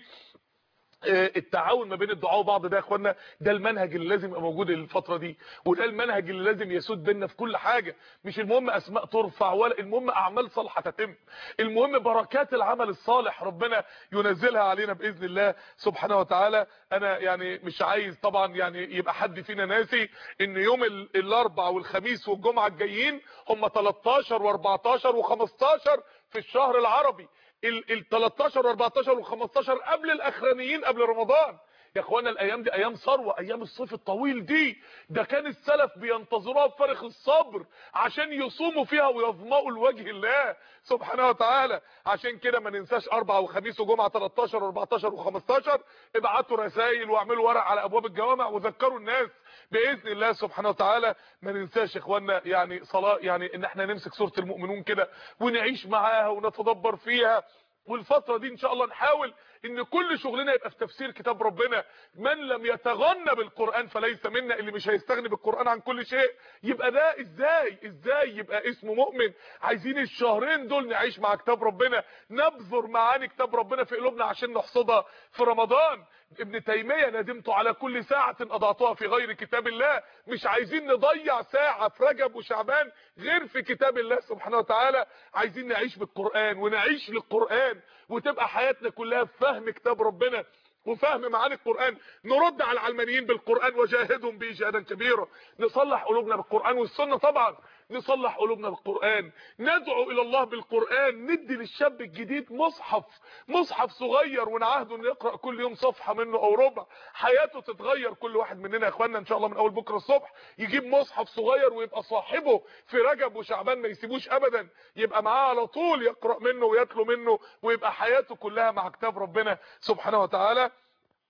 التعاون ما بين الدعاء وبعض ده يا اخوانا ده المنهج اللي لازم يبقى موجود الفتره دي، وده المنهج اللي لازم يسود بينا في كل حاجه. مش المهم اسماء ترفع، ولا المهم اعمال صالحه تتم، المهم بركات العمل الصالح ربنا ينزلها علينا باذن الله سبحانه وتعالى. انا يعني مش عايز طبعا يعني يبقى حد فينا ناسي ان يوم الاربعاء والخميس والجمعه الجايين هم تلتاشر واربعتاشر وخمستاشر في الشهر العربي، ال تلتاشر واربعتاشر وخمستاشر قبل الاخرانيين قبل رمضان. يا اخوانا الايام دي ايام ثروه، ايام الصيف الطويل دي ده كان السلف بينتظروها بفارغ الصبر عشان يصوموا فيها ويظمأوا لوجه الله سبحانه وتعالى. عشان كده ما ننساش اربعة وخميس وجمعه تلتاشر واربعتاشر وخمستاشر، ابعتوا رسائل واعملوا ورق على ابواب الجوامع وذكروا الناس باذن الله سبحانه وتعالى. ما ننساش يا اخوانا يعني صلاه، يعني ان احنا نمسك سوره المؤمنون كده ونعيش معاها ونتدبر فيها. والفتره دي ان شاء الله نحاول ان كل شغلنا يبقى في تفسير كتاب ربنا. من لم يتغنى بالقران فليس منا، اللي مش هيستغني بالقران عن كل شيء يبقى ده ازاي ازاي يبقى اسمه مؤمن؟ عايزين الشهرين دول نعيش مع كتاب ربنا، نبذر معاني كتاب ربنا في قلوبنا عشان نحصدها في رمضان. ابن تيميه ندمت على كل ساعه اضعتها في غير كتاب الله. مش عايزين نضيع ساعه في رجب وشعبان غير في كتاب الله سبحانه وتعالى. عايزين نعيش بالقران ونعيش للقران، وتبقى حياتنا كلها فهم كتاب ربنا وفهم معاني القرآن. نرد على العلمانيين بالقرآن وجاهدهم به جهادا كبيرا. نصلح قلوبنا بالقرآن والسنة طبعا، نصلح قلوبنا بالقرآن، ندعو الى الله بالقرآن، ندي للشاب الجديد مصحف مصحف صغير ونعهده انه يقرأ كل يوم صفحة منه او ربع، حياته تتغير. كل واحد مننا يا اخوانا ان شاء الله من اول بكرة الصبح يجيب مصحف صغير ويبقى صاحبه في رجب وشعبان، ما يسيبوش ابدا، يبقى معاه على طول يقرأ منه ويتلو منه، ويبقى حياته كلها مع كتاب ربنا سبحانه وتعالى.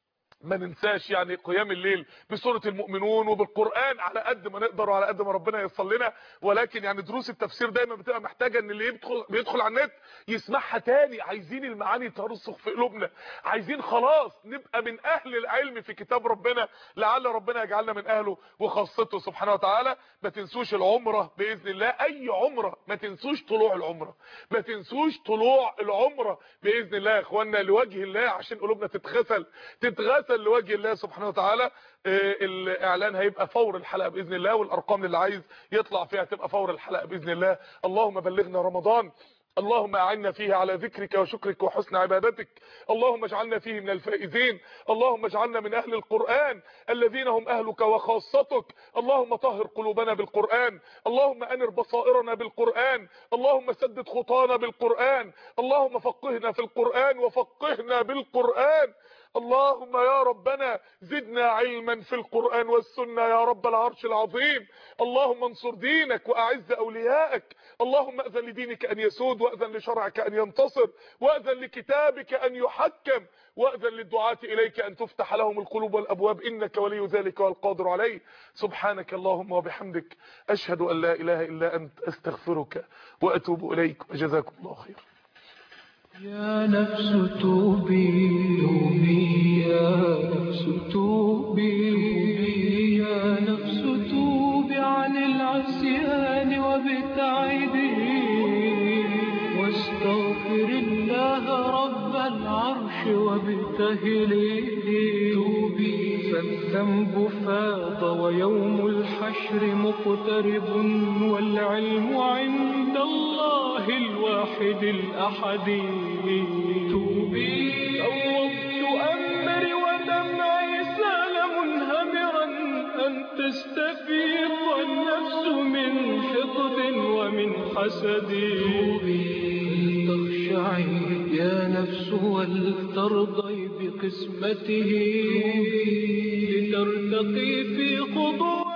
ما ننساش يعني قيام الليل بسورة المؤمنون وبالقرآن على قد ما نقدر وعلى قد ما ربنا ييسر لنا. ولكن يعني دروس التفسير دايما بتبقى محتاجة ان اللي يدخل بيدخل على النت يسمعها تاني. عايزين المعاني ترسخ في قلوبنا، عايزين خلاص نبقى من اهل العلم في كتاب ربنا، لعل ربنا يجعلنا من اهله وخاصته سبحانه وتعالى. ما تنسوش العمرة باذن الله، اي عمرة ما تنسوش طلوع العمرة، ما تنسوش طلوع العمرة باذن الله يا اخوانا، لوجه الله، عشان قلوبنا تتغسل تتغسل لوجه الله سبحانه وتعالى. الاعلان هيبقى فور الحلقه باذن الله، والارقام اللي عايز يطلع فيها تبقى فور الحلقه باذن الله. اللهم بلغنا رمضان، اللهم اعنا فيه على ذكرك وشكرك وحسن عبادتك، اللهم اجعلنا فيه من الفائزين، اللهم اجعلنا من اهل القرآن الذين هم اهلك وخاصتك، اللهم طهر قلوبنا بالقرآن، اللهم انر بصائرنا بالقرآن، اللهم سدد خطانا بالقرآن، اللهم فقهنا في القرآن وفقهنا بالقرآن. اللهم يا ربنا زدنا علما في القرآن والسنة يا رب العرش العظيم. اللهم انصر دينك واعز اوليائك، اللهم اذن لدينك ان يسود، واذن لشرعك ان ينتصر، واذن لكتابك ان يحكم، واذن للدعاة اليك ان تفتح لهم القلوب والابواب، انك ولي ذلك والقادر عليه. سبحانك اللهم وبحمدك، اشهد ان لا اله الا انت، استغفرك واتوب اليك، وجزاكم الله خيرا. يا نفس توبي توبي يا نفس توبي يا نفس توبي عن العصيان وابتعدي، واستغفر الله رب العرش وابتهلي. توبي فالذنب فاض ويوم الحشر مقترب، والعلم عند الله الواحد الأحد. توبي فوضت أمري ودمعي سال منهمرا، أن تستفيض النفس من حقد ومن حسد. تخشعي يا نفس ولترضي بقسمته، لترتقي في خضوع